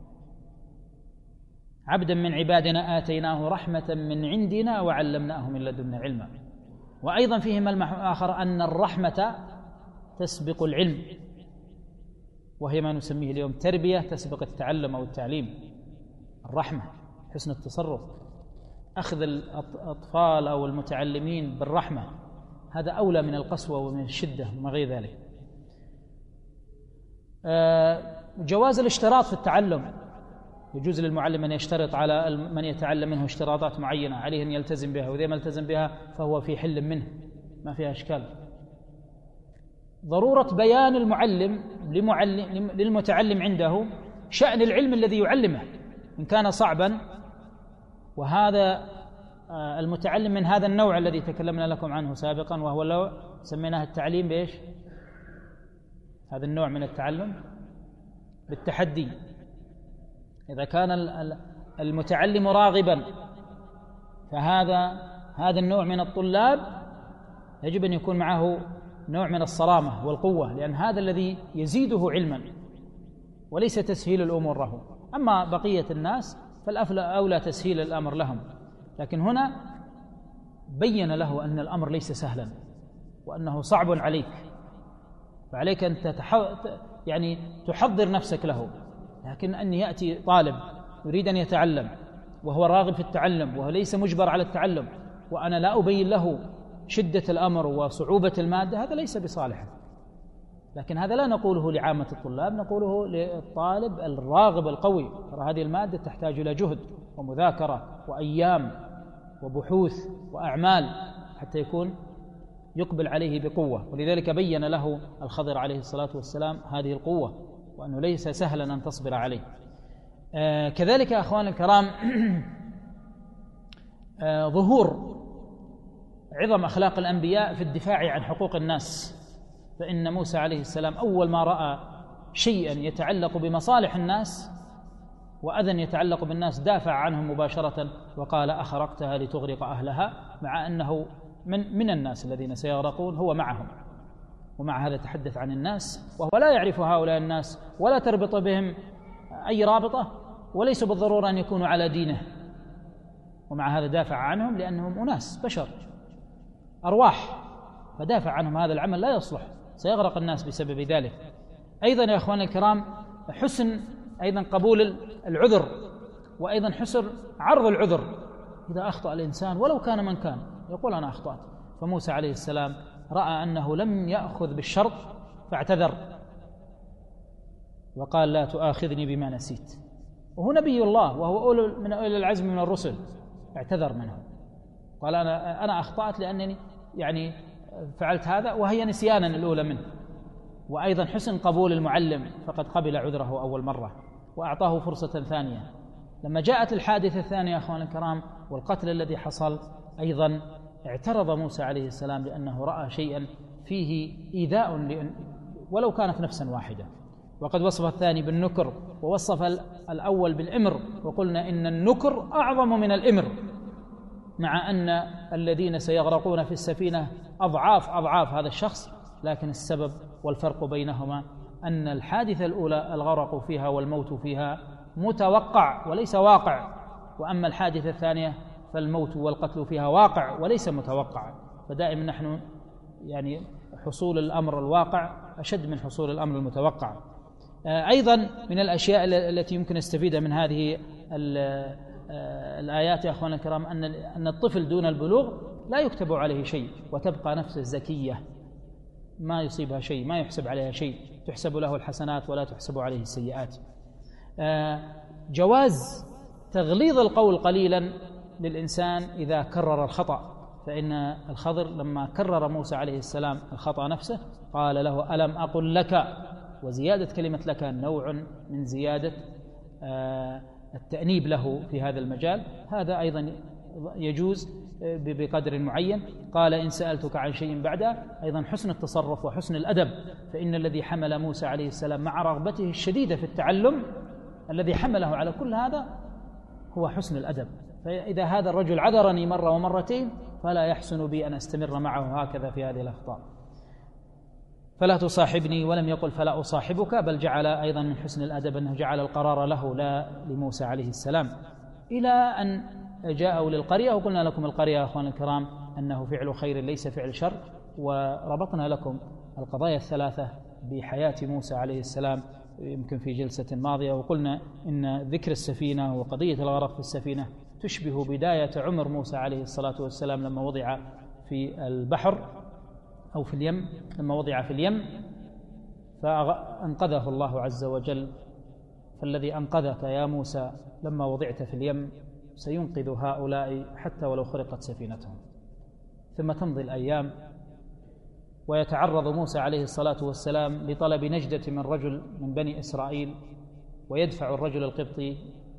عبدا من عبادنا آتيناه رحمة من عندنا وعلمناه من لدنا علما. وأيضا فيه ملمح آخر أن الرحمة تسبق العلم، وهي ما نسميه اليوم تربية تسبق التعلم أو التعليم. الرحمة حسن التصرف، أخذ الأطفال أو المتعلمين بالرحمة، هذا أولى من القسوة ومن الشدة وما غير ذلك. جواز الاشتراط في التعلم، يجوز للمعلم أن يشترط على من يتعلم منه اشتراطات معينة عليه أن يلتزم بها، وإذا ما التزم بها فهو في حل منه ما فيها أشكال. ضرورة بيان المعلم للمتعلم عنده شأن العلم الذي يعلمه، إن كان صعبا، وهذا المتعلم من هذا النوع الذي تكلمنا لكم عنه سابقا، وهو لو سميناه التعليم بإيش؟ هذا النوع من التعلم بالتحدي. إذا كان المتعلم راغبا، فهذا النوع من الطلاب يجب أن يكون معه نوع من الصرامة والقوة، لأن هذا الذي يزيده علما وليس تسهيل الأمور له. أما بقية الناس فالأولى تسهيل الأمر لهم، لكن هنا بين له أن الأمر ليس سهلا وأنه صعب عليك، فعليك أن يعني تحضر نفسك له. لكن أن يأتي طالب يريد أن يتعلم وهو راغب في التعلم وهو ليس مجبر على التعلم، وأنا لا أبين له شدة الأمر وصعوبة المادة، هذا ليس بصالح. لكن هذا لا نقوله لعامة الطلاب، نقوله للطالب الراغب القوي. ترى هذه المادة تحتاج إلى جهد ومذاكرة وأيام وبحوث وأعمال حتى يقبل عليه بقوة، ولذلك بين له الخضر عليه الصلاة والسلام هذه القوة، وأنه ليس سهلا أن تصبر عليه. كذلك أخوان الكرام، ظهور عظم أخلاق الأنبياء في الدفاع عن حقوق الناس. فإن موسى عليه السلام أول ما رأى شيئا يتعلق بمصالح الناس وأذى يتعلق بالناس دافع عنهم مباشرة وقال: أخرقتها لتغرق أهلها، مع أنه من الناس الذين سيغرقون هو معهم، ومع هذا تحدث عن الناس وهو لا يعرف هؤلاء الناس ولا تربط بهم أي رابطة، وليس بالضرورة أن يكونوا على دينه، ومع هذا دافع عنهم لأنهم أناس بشر أرواح، فدافع عنهم. هذا العمل لا يصلح، سيغرق الناس بسبب ذلك. أيضا يا أخوان الكرام، حسن أيضا قبول العذر، وأيضا حسن عرض العذر. إذا أخطأ الإنسان ولو كان من كان يقول: أنا أخطأت. فموسى عليه السلام رأى أنه لم يأخذ بالشرط فاعتذر وقال: لا تؤاخذني بما نسيت. وهو نبي الله وهو من أولي العزم من الرسل، اعتذر منه، قال: أنا أخطأت لأنني يعني فعلت هذا، وهي نسيانا الأولى منه. وأيضا حسن قبول المعلم، فقد قبل عذره أول مرة وأعطاه فرصة ثانية. لما جاءت الحادثة الثانية أخوان الكرام والقتل الذي حصل، أيضا اعترض موسى عليه السلام لأنه رأى شيئا فيه إيذاء ولو كانت نفسا واحدة. وقد وصف الثاني بالنكر، ووصف الأول بالإمر، وقلنا إن النكر أعظم من الإمر، مع أن الذين سيغرقون في السفينة أضعاف هذا الشخص، لكن السبب والفرق بينهما أن الحادثة الأولى الغرق فيها والموت فيها متوقع وليس واقع، وأما الحادثة الثانية فالموت والقتل فيها واقع وليس متوقع. فدائما نحن يعني حصول الأمر الواقع أشد من حصول الأمر المتوقع. أيضا من الأشياء التي يمكن نستفيدها من هذه الآيات يا أخوان الكرام أن الطفل دون البلوغ لا يكتب عليه شيء، وتبقى نفسه زكية، ما يصيبها شيء، ما يحسب عليها شيء، تحسب له الحسنات ولا تحسب عليه السيئات. جواز تغليظ القول قليلا للإنسان إذا كرر الخطأ، فإن الخضر لما كرر موسى عليه السلام الخطأ نفسه قال له: ألم أقل لك. وزيادة كلمة لك نوع من زيادة التأنيب له في هذا المجال، هذا أيضا يجوز بقدر معين. قال: إن سألتك عن شيء بعده، أيضا حسن التصرف وحسن الأدب. فإن الذي حمل موسى عليه السلام مع رغبته الشديدة في التعلم، الذي حمله على كل هذا هو حسن الأدب. فإذا هذا الرجل عذرني مرة ومرتين فلا يحسن بي أن أستمر معه هكذا في هذه الأخطاء. فلا تصاحبني، ولم يقل فلا أصاحبك، بل جعل أيضا من حسن الأدب أنه جعل القرار له لا لموسى عليه السلام، إلى أن جاءوا للقرية. وقلنا لكم القرية يا أخوان الكرام أنه فعل خير ليس فعل شر، وربطنا لكم القضايا الثلاثة بحياة موسى عليه السلام يمكن في جلسة ماضية، وقلنا إن ذكر السفينة وقضية الغرق في السفينة تشبه بداية عمر موسى عليه الصلاة والسلام لما وضع في البحر أو في اليم، لما وضع في اليم فأنقذه الله عز وجل. فالذي أنقذك يا موسى لما وضعت في اليم سينقذ هؤلاء حتى ولو خرقت سفينتهم. ثم تمضي الأيام ويتعرض موسى عليه الصلاة والسلام لطلب نجدة من رجل من بني إسرائيل، ويدفع الرجل القبطي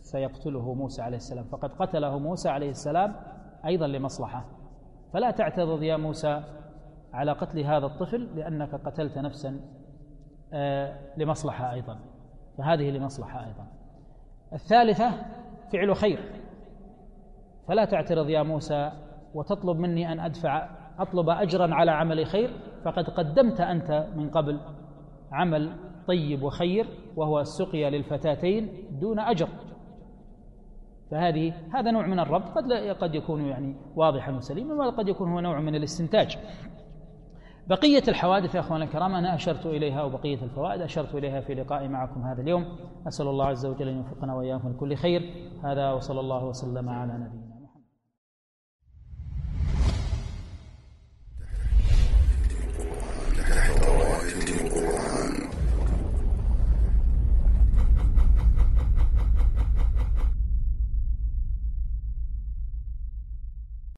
سيقتله موسى عليه السلام، فقد قتله موسى عليه السلام أيضا لمصلحة، فلا تعترض يا موسى على قتل هذا الطفل لأنك قتلت نفسا لمصلحة أيضا، فهذه لمصلحة أيضا. الثالثة فعل خير، فلا تعترض يا موسى وتطلب مني أن أطلب أجرا على عمل خير، فقد قدمت أنت من قبل عمل طيب وخير وهو السقيا للفتاتين دون أجر، هذا نوع من الربط قد يكون يعني واضحا وسليما، وقد يكون هو نوع من الاستنتاج. بقية الحوادث يا أخوان الكرام أنا أشرت إليها، وبقية الفوائد أشرت إليها في لقائي معكم هذا اليوم. أسأل الله عز وجل أن يوفقنا وإياكم لكل خير. هذا وصلى الله وسلم على نبينا.